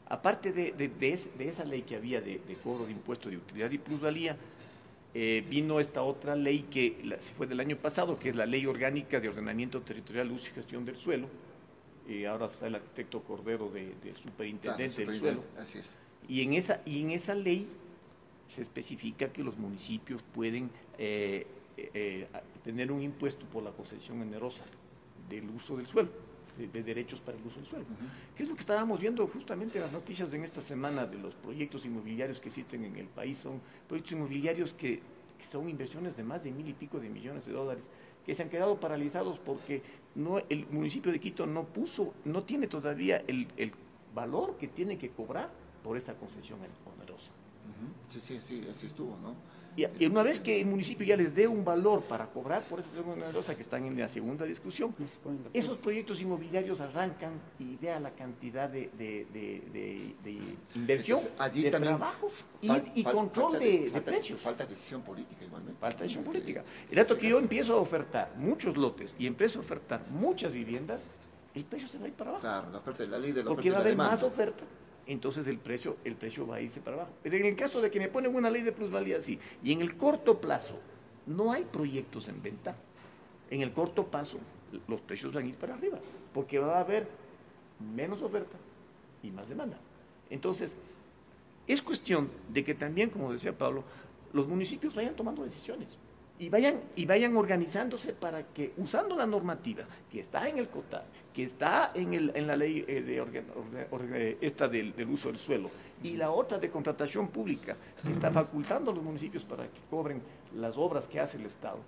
Aparte de, de, de, es, de esa ley que había de, de cobro de impuesto de utilidad y plusvalía, eh, vino esta otra ley que la, fue del año pasado, que es la Ley Orgánica de Ordenamiento Territorial, Uso y Gestión del Suelo. Eh, ahora está el arquitecto Cordero de, de superintendente
Claro,
del suelo.
Así es.
Y en esa, y en esa ley se especifica que los municipios pueden eh, eh, tener un impuesto por la concesión onerosa del uso del suelo, de, de derechos para el uso del suelo. Uh-huh. ¿Qué es lo que estábamos viendo justamente en las noticias en esta semana de los proyectos inmobiliarios que existen en el país? Son proyectos inmobiliarios que, que son inversiones de más de mil y pico de millones de dólares, que se han quedado paralizados porque no, el municipio de Quito no puso, no tiene todavía el, el valor que tiene que cobrar por esa concesión onerosa.
Uh-huh. Sí, sí, sí, así estuvo, ¿no?
Y, y una vez que el municipio ya les dé un valor para cobrar por esa concesión onerosa que están en la segunda discusión, esos proyectos inmobiliarios arrancan y vea la cantidad de, de, de, de, de inversión,
Entonces, allí
de
también
trabajo y,
fal,
y
fal,
control
falta,
de, de
falta,
precios.
Falta decisión política igualmente.
Falta decisión política. El dato que yo empiezo a ofertar muchos lotes y empiezo a ofertar muchas viviendas, el precio se va a ir para abajo.
Claro, la oferta, la ley de la
porque
oferta
va a haber
demanda.
más oferta, entonces el precio, el precio va a irse para abajo. Pero en el caso de que me ponen una ley de plusvalía así, y en el corto plazo no hay proyectos en venta, en el corto plazo los precios van a ir para arriba, porque va a haber menos oferta y más demanda. Entonces, es cuestión de que también, como decía Pablo, los municipios vayan tomando decisiones y vayan, y vayan organizándose para que, usando la normativa que está en el COTAD, que está en, el, en la ley eh, de orga, orga, orga, esta del, del uso del suelo, y la otra de contratación pública, que está facultando a los municipios para que cobren las obras que hace el Estado,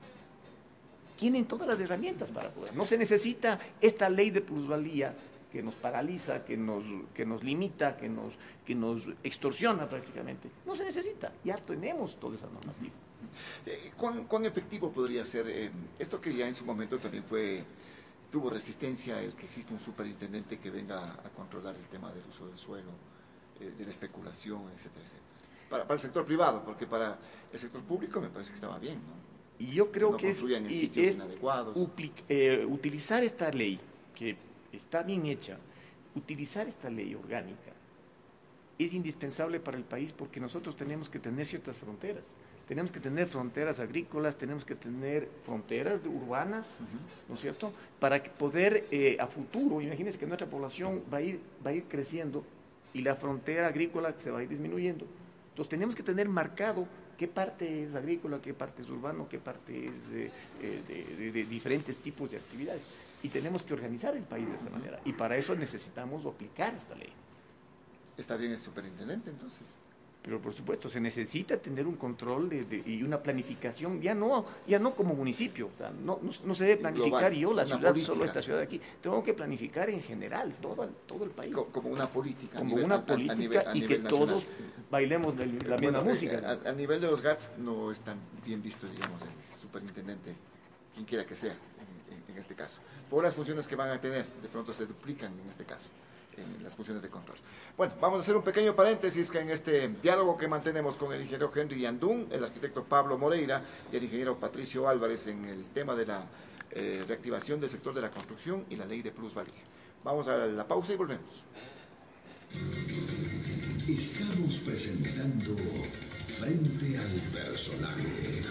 tienen todas las herramientas para poder. No se necesita esta ley de plusvalía que nos paraliza, que nos, que nos limita, que nos, que nos extorsiona prácticamente. No se necesita, ya tenemos toda esa normativa.
Eh, ¿cuán, ¿Cuán efectivo podría ser eh, esto que ya en su momento también fue tuvo resistencia, el que existe un superintendente que venga a controlar el tema del uso del suelo, eh, de la especulación, etcétera, etcétera? Para, para el sector privado, porque para el sector público me parece que estaba bien, ¿no?
Y yo creo
no
que es,
y
es
inadecuados.
Upli, eh, utilizar esta ley, que está bien hecha, utilizar esta ley orgánica es indispensable para el país porque nosotros tenemos que tener ciertas fronteras. Tenemos que tener fronteras agrícolas, tenemos que tener fronteras de urbanas, uh-huh. ¿no es cierto? Para poder eh, a futuro, imagínense que nuestra población va a ir, va a ir creciendo y la frontera agrícola se va a ir disminuyendo. Entonces tenemos que tener marcado qué parte es agrícola, qué parte es urbano, qué parte es eh, de, de, de diferentes tipos de actividades. Y tenemos que organizar el país de esa manera. Y para eso necesitamos aplicar esta ley.
¿Está bien el superintendente entonces?
Pero por supuesto, se necesita tener un control de, de, y una planificación, ya no ya no como municipio, o sea, no, no, no se debe planificar global, yo, la ciudad, política. Solo esta ciudad de aquí. Tengo que planificar en general, todo, todo el país.
Como una política.
Como
nivel,
una
a,
política a nivel, a y que nacional. Todos bailemos la, la
bueno,
misma música.
A, a nivel de los G A T S no es tan bien visto, digamos, el superintendente, quien quiera que sea, en, en, en este caso. Por las funciones que van a tener, de pronto se duplican en este caso. En las funciones de control. Bueno, vamos a hacer un pequeño paréntesis que en este diálogo que mantenemos con el ingeniero Henry Yandún, el arquitecto Pablo Moreira y el ingeniero Patricio Álvarez en el tema de la eh, reactivación del sector de la construcción y la ley de plusvalía. Vamos a la pausa y volvemos.
Estamos presentando Frente al Personaje.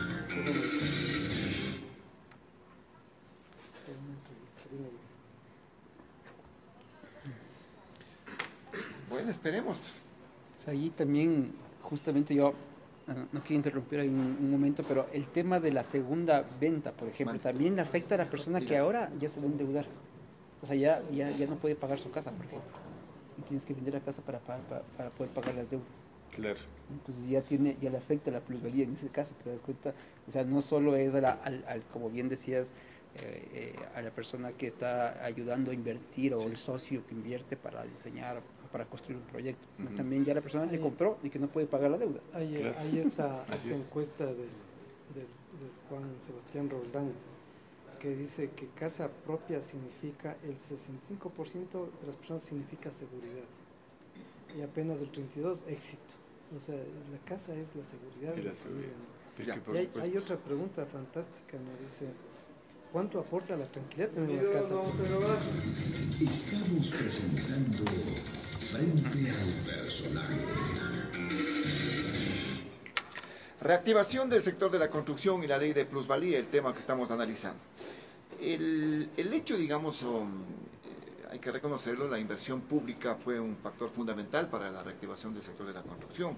Bueno, esperemos.
O sea, allí también, justamente yo, no quiero interrumpir ahí un, un momento, pero el tema de la segunda venta, por ejemplo, Man. también le afecta a la persona que ahora ya se va a endeudar. O sea, ya, ya, ya no puede pagar su casa, por ejemplo. Y tienes que vender la casa para, para, para poder pagar las deudas.
Claro.
Entonces ya tiene, ya le afecta la plusvalía en ese caso, te das cuenta. O sea, no solo es a la, al, al, como bien decías, eh, eh, a la persona que está ayudando a invertir o sí. el socio que invierte para diseñar, para construir un proyecto, sino uh-huh. también ya la persona ahí, le compró y que no puede pagar la deuda.
Ahí, claro. ahí está esta encuesta del, del, del Juan Sebastián Roldán, que dice que casa propia significa, el sesenta y cinco por ciento de las personas significa seguridad y apenas el treinta y dos por ciento éxito. O sea, la casa es la seguridad.
Y la seguridad.
Y hay, hay otra pregunta fantástica, nos dice, ¿cuánto aporta la tranquilidad tener una casa?
Estamos presentando frente al personaje.
Reactivación del sector de la construcción y la ley de plusvalía, el tema que estamos analizando. El, el hecho, digamos, um, hay que reconocerlo, la inversión pública fue un factor fundamental para la reactivación del sector de la construcción.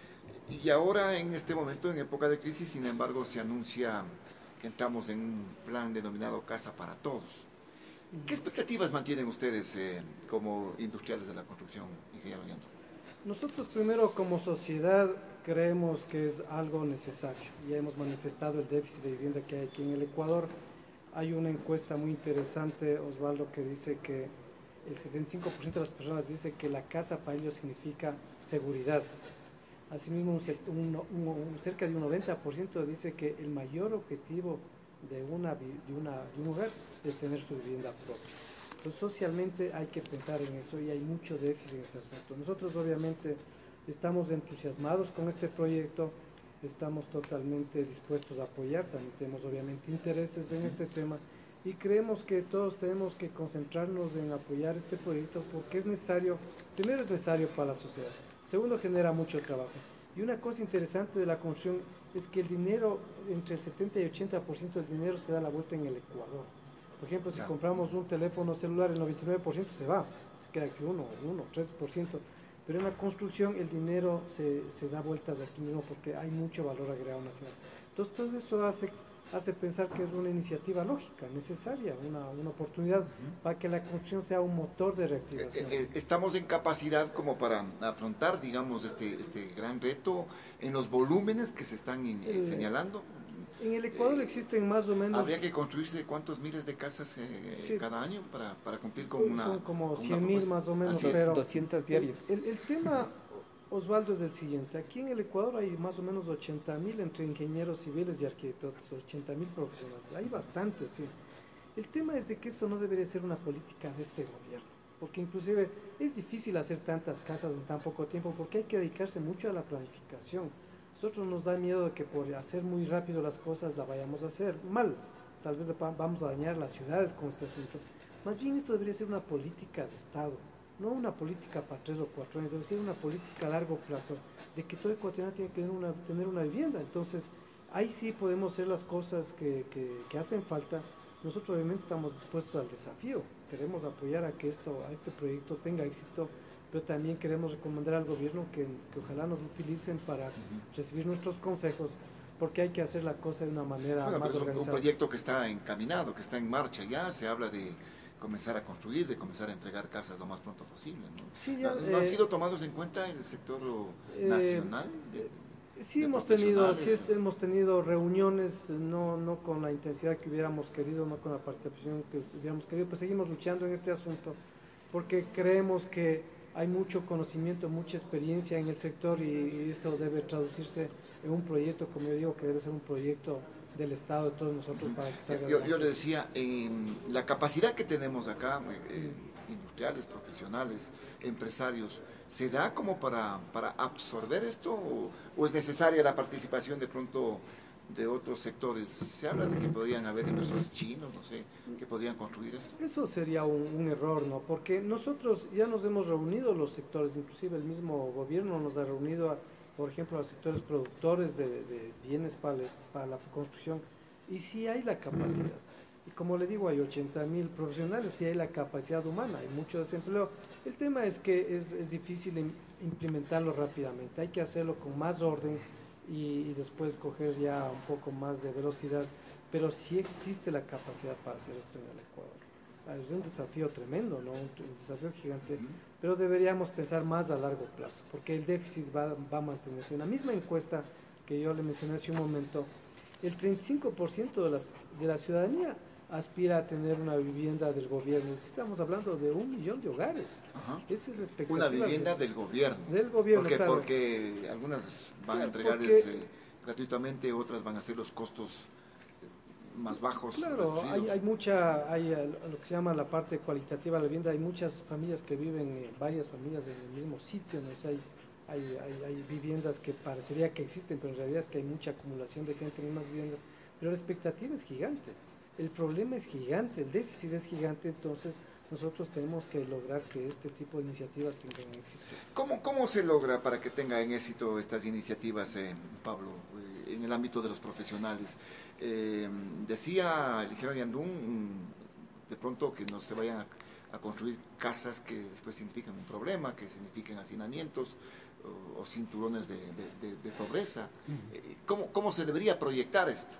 Y ahora, en este momento, en época de crisis, sin embargo, se anuncia que entramos en un plan denominado Casa para Todos. ¿Qué expectativas mantienen ustedes eh, como industriales de la construcción, ingeniero Yando?
Nosotros primero como sociedad creemos que es algo necesario. Ya hemos manifestado el déficit de vivienda que hay aquí en el Ecuador. Hay una encuesta muy interesante, Osvaldo, que dice que el setenta y cinco por ciento de las personas dice que la casa para ellos significa seguridad. Asimismo, un, un, un, un, cerca de un noventa por ciento dice que el mayor objetivo de, una, de, una, de un hogar es tener su vivienda propia. Entonces, socialmente hay que pensar en eso y hay mucho déficit en este asunto. Nosotros obviamente estamos entusiasmados con este proyecto, estamos totalmente dispuestos a apoyar, también tenemos obviamente intereses en este tema y creemos que todos tenemos que concentrarnos en apoyar este proyecto porque es necesario, primero es necesario para la sociedad, segundo genera mucho trabajo. Y una cosa interesante de la construcción es que el dinero, entre el setenta y ochenta por ciento del dinero se da la vuelta en el Ecuador. Por ejemplo, si
Claro.
compramos un teléfono celular, el noventa y nueve por ciento se va, se queda aquí uno, uno, tres por ciento. Pero en la construcción el dinero se, se da vueltas aquí mismo porque hay mucho valor agregado nacional. Entonces todo eso hace, hace pensar que es una iniciativa lógica, necesaria, una, una oportunidad uh-huh. para que la construcción sea un motor de reactivación.
Eh, eh, estamos en capacidad como para afrontar, digamos, este, este gran reto en los volúmenes que se están in, eh, señalando.
En el Ecuador eh, existen más o menos...
¿Habría que construirse cuántos miles de casas eh, sí. cada año para, para cumplir con una...
Son como
con
cien mil más o menos, pero...
doscientas diarias.
El, el, el tema, Osvaldo, es el siguiente. Aquí en el Ecuador hay más o menos ochenta mil entre ingenieros civiles y arquitectos, ochenta mil profesionales. Hay bastantes, sí. El tema es de que esto no debería ser una política de este gobierno, porque inclusive es difícil hacer tantas casas en tan poco tiempo, porque hay que dedicarse mucho a la planificación. Nosotros nos da miedo de que por hacer muy rápido las cosas la vayamos a hacer mal. Tal vez vamos a dañar las ciudades con este asunto. Más bien esto debería ser una política de Estado, no una política para tres o cuatro años, debe ser una política a largo plazo, de que todo ecuatoriano tiene que tener una, tener una vivienda. Entonces, ahí sí podemos hacer las cosas que, que, que hacen falta. Nosotros obviamente estamos dispuestos al desafío, queremos apoyar a que esto, a este proyecto tenga éxito, pero también queremos recomendar al gobierno que, que ojalá nos utilicen para uh-huh. recibir nuestros consejos, porque hay que hacer la cosa de una manera
bueno,
más
pues
organizada.
Un proyecto que está encaminado, que está en marcha ya, se habla de comenzar a construir, de comenzar a entregar casas lo más pronto posible, ¿no?
Sí, ya,
¿No, ¿no
eh,
han sido tomados en cuenta en el sector eh, nacional? De,
sí,
de
hemos tenido, sí es, hemos tenido reuniones, no, no con la intensidad que hubiéramos querido, no con la participación que hubiéramos querido, pues seguimos luchando en este asunto, porque creemos que hay mucho conocimiento, mucha experiencia en el sector y eso debe traducirse en un proyecto, como yo digo, que debe ser un proyecto del Estado, de todos nosotros, para que salga.
Yo, yo le decía, en la capacidad que tenemos acá, eh, industriales, profesionales, empresarios, ¿se da como para, para absorber esto o, o es necesaria la participación de pronto de otros sectores? Se habla de que podrían haber inversores chinos, no sé, que podrían construir esto.
Eso sería un, un error, ¿no? Porque nosotros ya nos hemos reunido los sectores, inclusive el mismo gobierno nos ha reunido, a, por ejemplo, a los sectores productores de, de bienes para, les, para la construcción, y sí hay la capacidad. Y como le digo, hay ochenta mil profesionales, sí hay la capacidad humana, hay mucho desempleo. El tema es que es, es difícil implementarlo rápidamente, hay que hacerlo con más orden, Y, y después coger ya un poco más de velocidad, pero sí existe la capacidad para hacer esto en el Ecuador. Es un desafío tremendo, ¿no? Un, un desafío gigante, uh-huh. pero deberíamos pensar más a largo plazo, porque el déficit va, va a mantenerse. En la misma encuesta que yo le mencioné hace un momento, el treinta y cinco por ciento de, las, de la ciudadanía aspira a tener una vivienda del gobierno. Estamos hablando de un millón de hogares.
Ajá.
Esa es la expectativa.
Una vivienda de, del gobierno.
Del gobierno,
porque,
claro.
Porque algunas van claro, a entregarles porque, eh, gratuitamente, otras van a hacer los costos más bajos.
Claro, hay, hay mucha, hay lo que se llama la parte cualitativa de la vivienda. Hay muchas familias que viven, eh, varias familias en el mismo sitio, ¿no? O sea, hay, hay, hay, hay viviendas que parecería que existen, pero en realidad es que hay mucha acumulación de gente en unas viviendas. Pero la expectativa es gigante. El problema es gigante, el déficit es gigante, entonces nosotros tenemos que lograr que este tipo de iniciativas tengan éxito.
¿Cómo, cómo se logra para que tengan éxito estas iniciativas, eh, Pablo, eh, en el ámbito de los profesionales? Eh, decía el ingeniero Yandún, mm, de pronto que no se vayan a, a construir casas que después significan un problema, que signifiquen hacinamientos o, o cinturones de, de, de, de pobreza. Eh, ¿cómo, ¿Cómo se debería proyectar esto?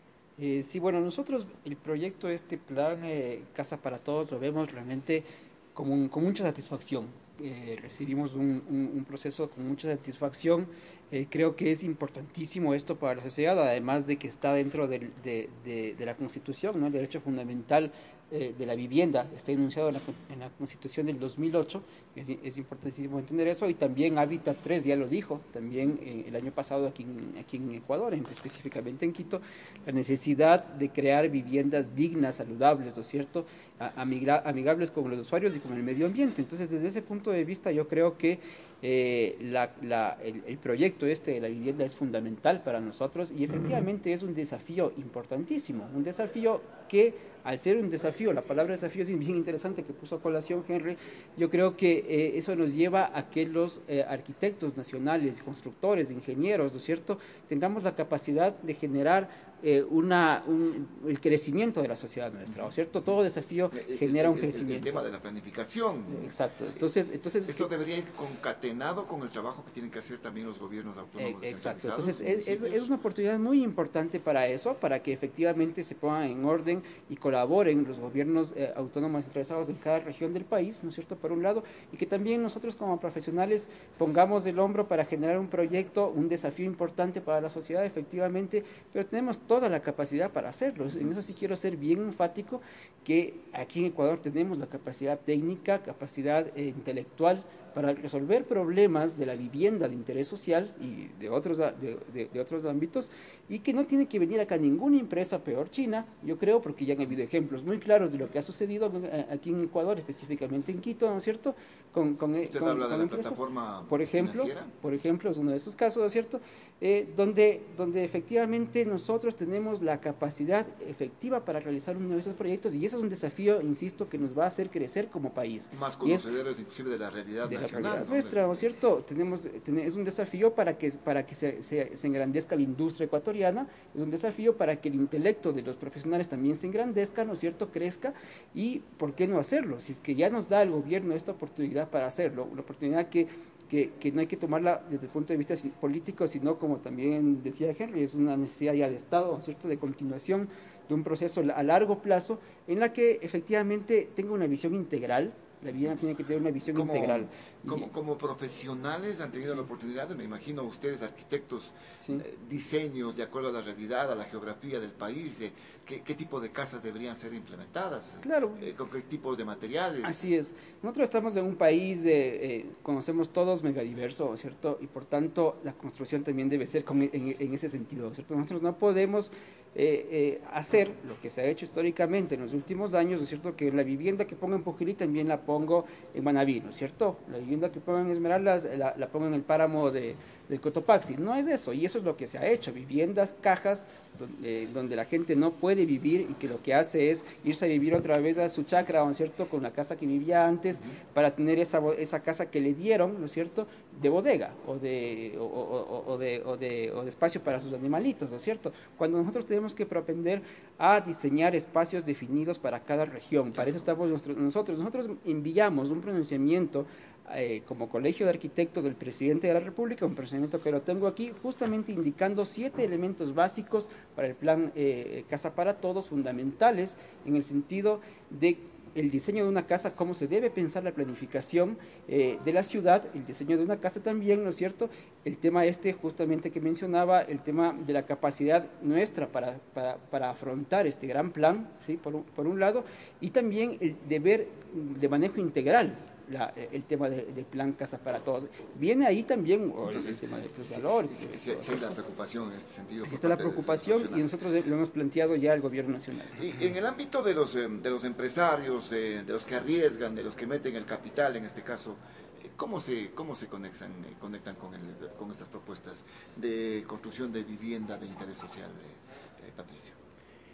Eh, sí, bueno, nosotros el proyecto, este plan eh, Casa para Todos, lo vemos realmente con, un- con mucha satisfacción. Eh, recibimos un, un- un proceso con mucha satisfacción. Eh, creo que es importantísimo esto para la sociedad, además de que está dentro del- de, de- de la Constitución, ¿no? El derecho fundamental eh, de la vivienda está enunciado en la, con- en la Constitución del dos mil ocho. Es, es importantísimo entender eso, y también Hábitat tres ya lo dijo, también eh, el año pasado aquí en, aquí en Ecuador, en- específicamente en Quito, la necesidad de crear viviendas dignas, saludables, ¿no es cierto?, A- amiga- amigables con los usuarios y con el medio ambiente. Entonces, desde ese punto de vista, yo creo que eh, la- la- el, el proyecto este de la vivienda es fundamental para nosotros, y efectivamente es un desafío importantísimo, un desafío que, al ser un desafío, la palabra desafío es bien interesante que puso a colación Henry. Yo creo que eh, eso nos lleva a que los eh, arquitectos nacionales, constructores, ingenieros, ¿no es cierto?, tengamos la capacidad de generar eh, una, un- el crecimiento de la sociedad nuestra, ¿no es cierto? Todo desafío
El,
genera
el-
un
el- el
crecimiento.
tema de la planificación.
Exacto. Entonces, entonces
Esto debería ir concatenado con el trabajo que tienen que hacer también los gobiernos autónomos
Eh, Exacto,
descentralizados.
entonces es, es-
municipios.
es una oportunidad muy importante para eso, para que efectivamente se pongan en orden y colaboren los gobiernos eh, autónomos descentralizados en cada región del país, ¿no es cierto?, por un lado, y que también nosotros como profesionales pongamos el hombro para generar un proyecto, un desafío importante para la sociedad, efectivamente, pero tenemos toda la capacidad para hacerlo. En eso sí quiero ser bien enfático, que aquí en Ecuador tenemos la capacidad técnica, capacidad eh, intelectual, para resolver problemas de la vivienda de interés social y de otros, a- de, de- de otros ámbitos, y que no tiene que venir acá ninguna empresa, peor China, yo creo, porque ya han habido ejemplos muy claros de lo que ha sucedido eh, aquí en Ecuador, específicamente en Quito, ¿no es cierto?, con, con, eh,
Usted
con-
habla de
con
la
empresas.
plataforma
Por ejemplo,
financiera.
por ejemplo, es uno de esos casos, ¿no es cierto?, Eh, donde, donde efectivamente nosotros tenemos la capacidad efectiva para realizar uno de esos proyectos, y eso es un desafío, insisto, que nos va a hacer crecer como país.
Más
Y es-
conocedores inclusive de la realidad
de la
nacional.
realidad
¿no?
nuestra, ¿no es cierto? Tenemos, ten- es un desafío para que, para que se, se- se engrandezca la industria ecuatoriana, es un desafío para que el intelecto de los profesionales también se engrandezca, ¿no es cierto?, crezca, y ¿por qué no hacerlo? Si es que ya nos da el gobierno esta oportunidad para hacerlo, una oportunidad que, que, que no hay que tomarla desde el punto de vista si- político, sino, como también decía Henry, es una necesidad ya de Estado, ¿no es cierto?, de continuación de un proceso a largo plazo, en la que efectivamente tenga una visión integral. La vida tiene que tener una visión
Como,
integral.
como,
Y-
como profesionales han tenido la oportunidad, me imagino ustedes arquitectos,
Sí.
eh, diseños de acuerdo a la realidad, a la geografía del país, eh, qué, qué tipo de casas deberían ser implementadas, eh,
Claro.
eh, con qué tipo de materiales.
Así es. Nosotros estamos en un país, eh, eh, conocemos todos, megadiverso, ¿cierto? Y por tanto, la construcción también debe ser con- en, en ese sentido, ¿cierto? Nosotros no podemos eh, eh, hacer lo que se ha hecho históricamente en los últimos años, ¿no es cierto?, que la vivienda que pongo en Pujilí también la pongo en Manaví, ¿no es cierto? La vivienda que pongo en Esmeraldas la, la pongo en el páramo de, del Cotopaxi. No es eso, y eso es lo que se ha hecho. Viviendas, cajas, donde, eh, donde la gente no puede vivir, y que lo que hace es irse a vivir otra vez a su chacra, ¿no es cierto?, con la casa que vivía antes, para tener esa, bo- esa casa que le dieron, ¿no es cierto?, de bodega o de, o, o- o- o de, o de, o de espacio para sus animalitos, ¿no es cierto? Cuando nosotros tenemos que propender a diseñar espacios definidos para cada región. Para eso estamos nuestro- nosotros. Nosotros enviamos un pronunciamiento eh, como Colegio de Arquitectos del Presidente de la República, un pronunciamiento que lo tengo aquí, justamente indicando siete elementos básicos para el plan eh, Casa para Todos, fundamentales en el sentido de el diseño de una casa, cómo se debe pensar la planificación eh, de la ciudad, el diseño de una casa también, ¿no es cierto? El tema este justamente que mencionaba, el tema de la capacidad nuestra para, para, para afrontar este gran plan, ¿sí?, por un, por un lado, y también el deber de manejo integral. La, el tema de, del plan Casa para Todos. Viene ahí también oh,
Entonces,
el tema del
sí,
plusvalor.
sí, sí, sí, sí hay la preocupación en este sentido.
Aquí
por
está la
parte de- de los
preocupación, y
profesionales.
nosotros lo hemos planteado ya al gobierno nacional.
Y en el ámbito de los, eh, de los empresarios, eh, de los que arriesgan, de los que meten el capital, en este caso, eh, ¿cómo se, cómo se conectan, eh, conectan con, el, con estas propuestas de construcción de vivienda de interés social, eh, eh, Patricio?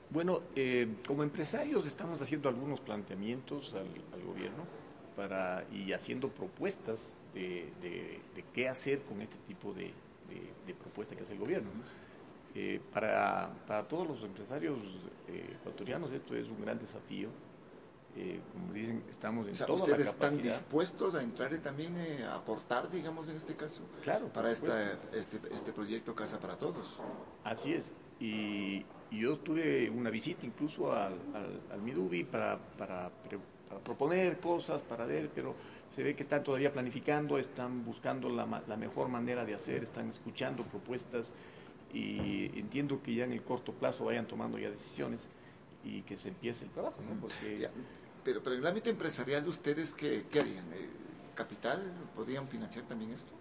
Bueno, eh, como empresarios estamos haciendo algunos planteamientos al, al gobierno para, y haciendo propuestas de, de, de qué hacer con este tipo de, de, de propuestas que hace el gobierno. Eh, para, para todos los empresarios eh, ecuatorianos esto es un gran desafío. Eh, como dicen, estamos en
O sea,
toda la
¿ustedes
capacidad.
están dispuestos a entrar y también eh, a aportar, digamos, en este caso?
Claro, por
para esta,
supuesto.
este, este proyecto Casa para Todos.
Así es. Y, y yo tuve una visita incluso al, al, al Midubi para, para, para proponer cosas, para ver, pero se ve que están todavía planificando, están buscando la, la mejor manera de hacer, están escuchando propuestas y entiendo que ya en el corto plazo vayan tomando ya decisiones y que se empiece el trabajo, ¿no? Porque...
Ya, pero, pero en el ámbito empresarial, ¿ustedes qué, qué harían? Eh, ¿Capital? ¿Podrían financiar también esto?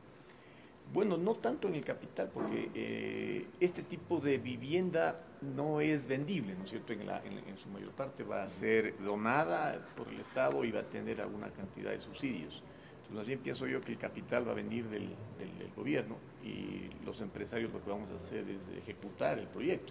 Bueno, no tanto en el capital, porque eh, este tipo de vivienda no es vendible, ¿no es cierto? En, la, en, en su mayor parte va a ser donada por el Estado y va a tener alguna cantidad de subsidios. Entonces, más bien pienso yo que el capital va a venir del, del, del gobierno y los empresarios lo que vamos a hacer es ejecutar el proyecto.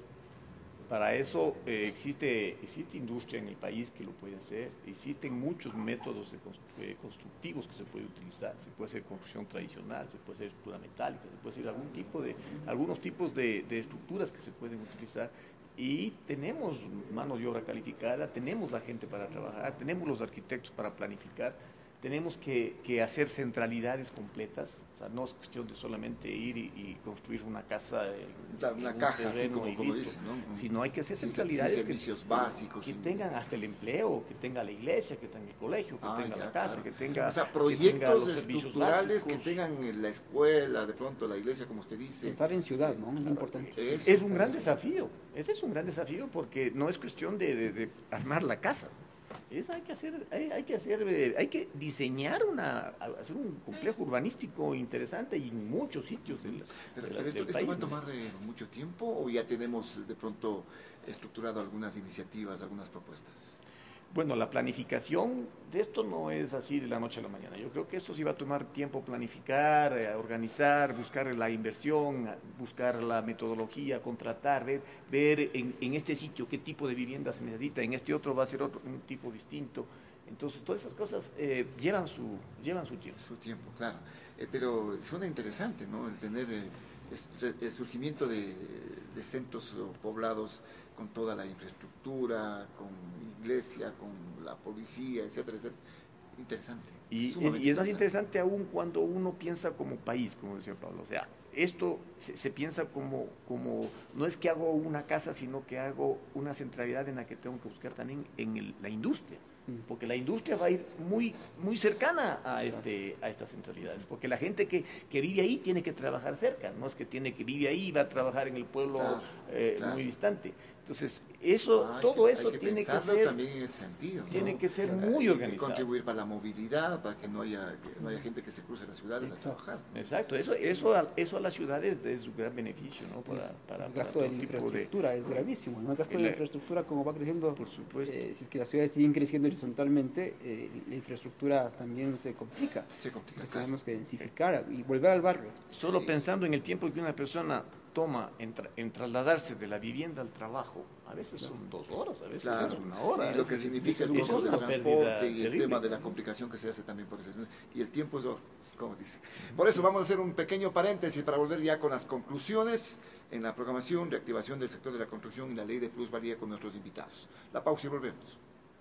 Para eso eh, existe, existe industria en el país que lo puede hacer, existen muchos métodos de constru eh, constructivos que se puede utilizar, se puede hacer construcción tradicional, se puede hacer estructura metálica, se puede hacer algún tipo de, algunos tipos de, de estructuras que se pueden utilizar y tenemos mano de obra calificada, tenemos la gente para trabajar, tenemos los arquitectos para planificar, tenemos que, que hacer centralidades completas, o sea, no es cuestión de solamente ir y, y construir una casa, en,
una
en
caja,
un
así
terreno
como,
y
como
listo,
dicen, ¿no?
sino hay que hacer
Sin-
centralidades
sin servicios
que,
básicos,
que
sin-
tengan hasta el empleo, que tenga la iglesia, que tenga el colegio, que
Ah,
tenga
ya,
la casa,
claro.
que tenga,
o sea,
que tenga
proyectos
los servicios
estructurales que
básicos.
tengan la escuela, de pronto la iglesia, como usted dice.
Pensar en ciudad, ¿no? Es importante.
Eso,
Es un gran
eso.
desafío, ese es un gran desafío porque no es cuestión de, de- de armar la casa. Es, hay que hacer, hay, hay que hacer, eh, hay que diseñar una, hacer un complejo urbanístico interesante y en muchos sitios del,
Pero,
de la-
pero esto,
del
¿esto
país,
va a
¿no?
tomar eh, mucho tiempo o ya tenemos de pronto estructurado algunas iniciativas, algunas propuestas?
Bueno, la planificación de esto no es así de la noche a la mañana. Yo creo que esto sí va a tomar tiempo planificar, eh, organizar, buscar la inversión, buscar la metodología, contratar, ver, ver en, en este sitio qué tipo de vivienda se necesita, en este otro va a ser otro, un tipo distinto. Entonces, todas esas cosas eh, llevan, su, llevan su tiempo.
Su tiempo, claro. Eh, pero suena interesante, ¿no? El tener eh, es- el surgimiento de, de centros o poblados con toda la infraestructura, con iglesia, con la policía, etcétera, etcétera. Interesante.
Y es,
sumamente
y es más interesante aún cuando uno piensa como país, como decía Pablo. O sea, esto se, se piensa como, como, no es que hago una casa, sino que hago una centralidad en la que tengo que buscar también en el- la industria. Porque la industria va a ir muy, muy cercana a, este, a estas centralidades. Porque la gente que, que vive ahí tiene que trabajar cerca. No es que tiene que vive ahí y va a trabajar en el pueblo
Claro,
eh,
claro.
muy distante. Entonces, eso,
Ah, hay
todo
que-
eso
hay que
tiene que
pensarlo
ser...
también en ese sentido, ¿no?
tiene que ser
Eh,
muy
y- y
organizado.
contribuir para la movilidad, para que no haya, que no haya gente que se cruce las ciudades a trabajar.
Exacto, eso, eso, a, eso a las ciudades es un gran beneficio, ¿no? Para, para,
El
para
gasto
todo
de
tipo
infraestructura es gravísimo, ¿no? El gasto de
La-
infraestructura, como va creciendo,
Por supuesto.
eh, si es que las ciudades siguen creciendo horizontalmente, eh, la infraestructura también se complica.
Se complica,
Entonces
claro.
tenemos que densificar y volver al barrio.
Solo pensando en el tiempo que una persona toma en, tra- en trasladarse de la vivienda al trabajo, a veces son dos horas, a veces
Claro,
es una hora.
y lo que
es-
significa el
eso
costo
es
del
una pérdida
transporte y el
terrible.
tema de la complicación que se hace también por eso. Y el tiempo es oro, como dice. Por eso vamos a hacer un pequeño paréntesis para volver ya con las conclusiones en la programación, reactivación del sector de la construcción y la ley de plusvalía con nuestros invitados. La pausa y volvemos.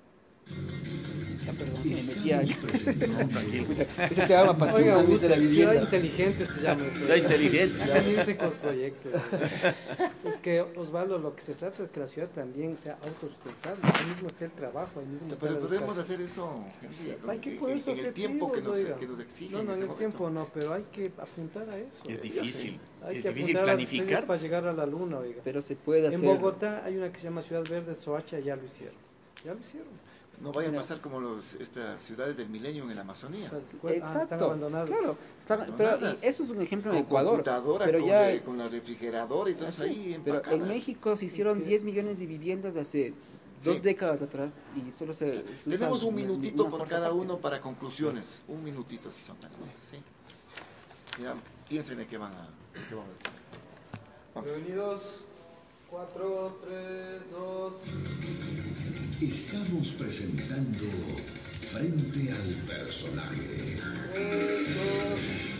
Ya, perdón, que me metía ahí.
No, tranquilo.
Ese te daba pasión
Oiga,
también de la
ciudad
vivienda.
inteligente se llama eso.
Ciudad inteligente.
Ya venirse con proyectos. Es que, Osvaldo, lo que se trata es que la ciudad también sea autosustentable. Ahí mismo está el trabajo, ahí mismo está
Pero
la
podemos
educación.
hacer eso, Henry,
Hay que
en-
ponerse
en, el tiempo que nos,
objetivos,
que
oiga.
nos exige.
No, no,
en
en
este
el tiempo
momento.
no, pero hay que apuntar a eso.
Es
oiga.
difícil,
Hay
es
que
difícil
apuntar a las estrellas
planificar.
para llegar a la luna, oiga.
Pero se puede hacer.
En Bogotá hay una que se llama Ciudad Verde, Soacha, ya lo hicieron. Ya lo hicieron.
No vaya a pasar como los, estas ciudades del milenio en la Amazonía.
Las escuelas- ah, están
Exacto,
abandonadas.
claro. Está- pero
Abandonadas.
y eso es un ejemplo en
Con
Ecuador.
computadora,
Pero
con,
ya,
re- con la refrigeradora y todo eso
así es.
ahí
Pero
empacadas.
en México se hicieron
que-
diez millones de viviendas hace dos
Sí.
décadas atrás y solo se, se usa
Tenemos un
una-
minutito
una
por
cuarta
cada
parte.
uno para conclusiones. Un minutito si son tan amables, ¿sí? Ya piensen en qué van a, qué van a decir. Vamos.
Bienvenidos.
cuatro, tres, dos.
Estamos presentando Frente al Personaje.
tres, dos.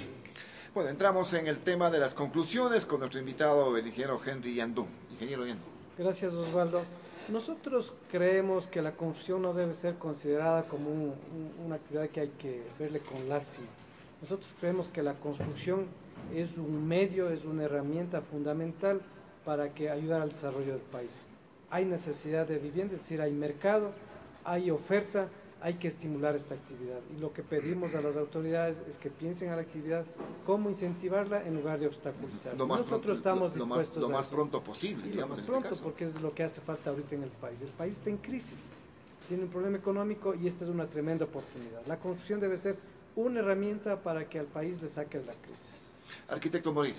Bueno, entramos en el tema de las conclusiones con nuestro invitado, el ingeniero Henry Yandú. Ingeniero Yandú.
Gracias, Osvaldo. Nosotros creemos que la construcción no debe ser considerada como un, un, una actividad que hay que verle con lástima. Nosotros creemos que la construcción es un medio, es una herramienta fundamental para que ayudar al desarrollo del país. Hay necesidad de vivienda, es decir, hay mercado, hay oferta, hay que estimular esta actividad. Y lo que pedimos a las autoridades es que piensen a la actividad, cómo incentivarla en lugar de obstaculizarla.
Lo más
Nosotros
pronto,
estamos
lo,
dispuestos
lo más, lo
a
más
eso.
pronto posible,
Y
digamos,
lo
en
más pronto,
este caso.
porque es lo que hace falta ahorita en el país. El país está en crisis, tiene un problema económico y esta es una tremenda oportunidad. La construcción debe ser una herramienta para que al país le saque de la crisis.
Arquitecto Moreira.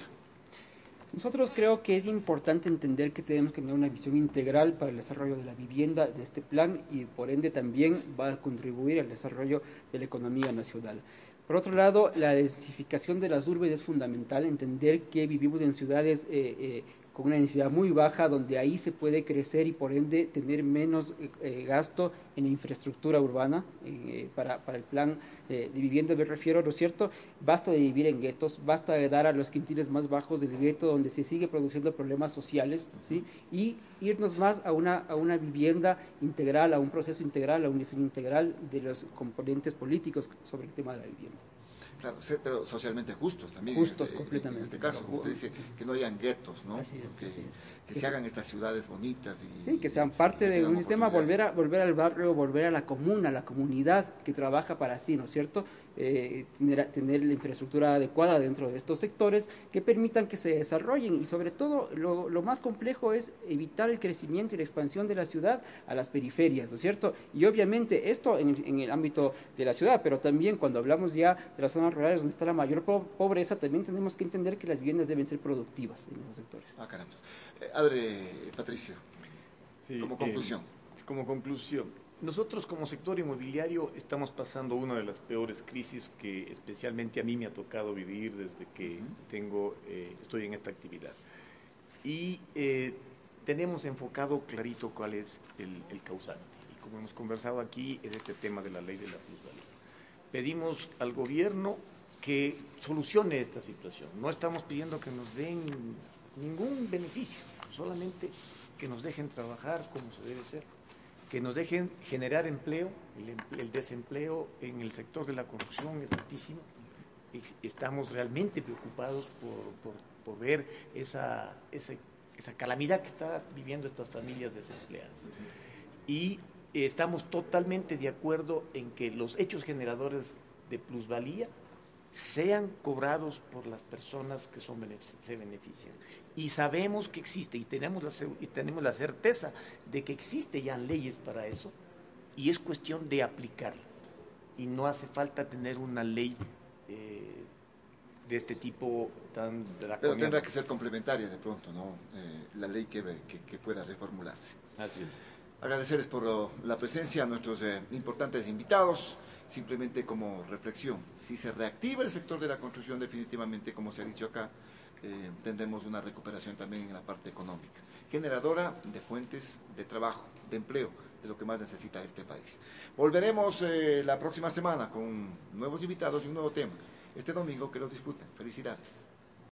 Nosotros creo que es importante entender que tenemos que tener una visión integral para el desarrollo de la vivienda de este plan y por ende también va a contribuir al desarrollo de la economía nacional. Por otro lado, la densificación de las urbes es fundamental, entender que vivimos en ciudades eh, eh, con una densidad muy baja, donde ahí se puede crecer y por ende tener menos eh, gasto en la infraestructura urbana eh, para, para el plan eh, de vivienda, me refiero, ¿no es cierto? Basta de vivir en guetos, basta de dar a los quintiles más bajos del gueto donde se sigue produciendo problemas sociales, ¿sí? Y irnos más a una, a una vivienda integral, a un proceso integral, a un diseño integral de los componentes políticos sobre el tema de la vivienda.
Claro, ser, pero socialmente justos también.
Justos,
en este,
completamente.
En este caso, como usted dice, que no hayan guetos, ¿no?
Así es,
que
así es.
que
Que
se
se-
hagan estas ciudades bonitas. Y,
Sí, que sean parte
y
de
tengan
un sistema, volver a,
oportunidades.
volver al barrio, volver a la comuna, a la comunidad que trabaja para sí, ¿no es cierto? Eh, tener, tener la infraestructura adecuada dentro de estos sectores que permitan que se desarrollen y sobre todo lo, lo más complejo es evitar el crecimiento y la expansión de la ciudad a las periferias, ¿no es cierto? Y obviamente esto en, en el ámbito de la ciudad, pero también cuando hablamos ya de las zonas rurales donde está la mayor po- pobreza, también tenemos que entender que las viviendas deben ser productivas en esos sectores.
Ah, caramba. Eh, Abre, Patricio,
Sí,
como
eh,
conclusión.
como conclusión, nosotros como sector inmobiliario estamos pasando una de las peores crisis que especialmente a mí me ha tocado vivir desde que tengo, eh, estoy en esta actividad. Y eh, tenemos enfocado clarito cuál es el, el causante. Y como hemos conversado aquí, es este tema de la ley de la plusvalía. Pedimos al gobierno que solucione esta situación. No estamos pidiendo que nos den ningún beneficio, solamente que nos dejen trabajar como se debe ser, que nos dejen generar empleo. El, el desempleo en el sector de la construcción es altísimo. Estamos realmente preocupados por, por, por ver esa, esa, esa calamidad que están viviendo estas familias desempleadas. Y estamos totalmente de acuerdo en que los hechos generadores de plusvalía sean cobrados por las personas que son benefic- se benefician. Y sabemos que existe, y tenemos, la, y tenemos la certeza de que existen ya leyes para eso, y es cuestión de aplicarlas. Y no hace falta tener una ley eh, de este tipo tan draconiana.
Pero tendrá que ser complementaria de pronto, ¿no? Eh, la ley que, que, que pueda reformularse.
Así es.
Agradecerles por uh, la presencia a nuestros eh, importantes invitados. Simplemente como reflexión, si se reactiva el sector de la construcción, definitivamente, como se ha dicho acá, eh, tendremos una recuperación también en la parte económica, generadora de fuentes de trabajo, de empleo, de lo que más necesita este país. Volveremos eh, la próxima semana con nuevos invitados y un nuevo tema. Este domingo que lo disfruten. Felicidades.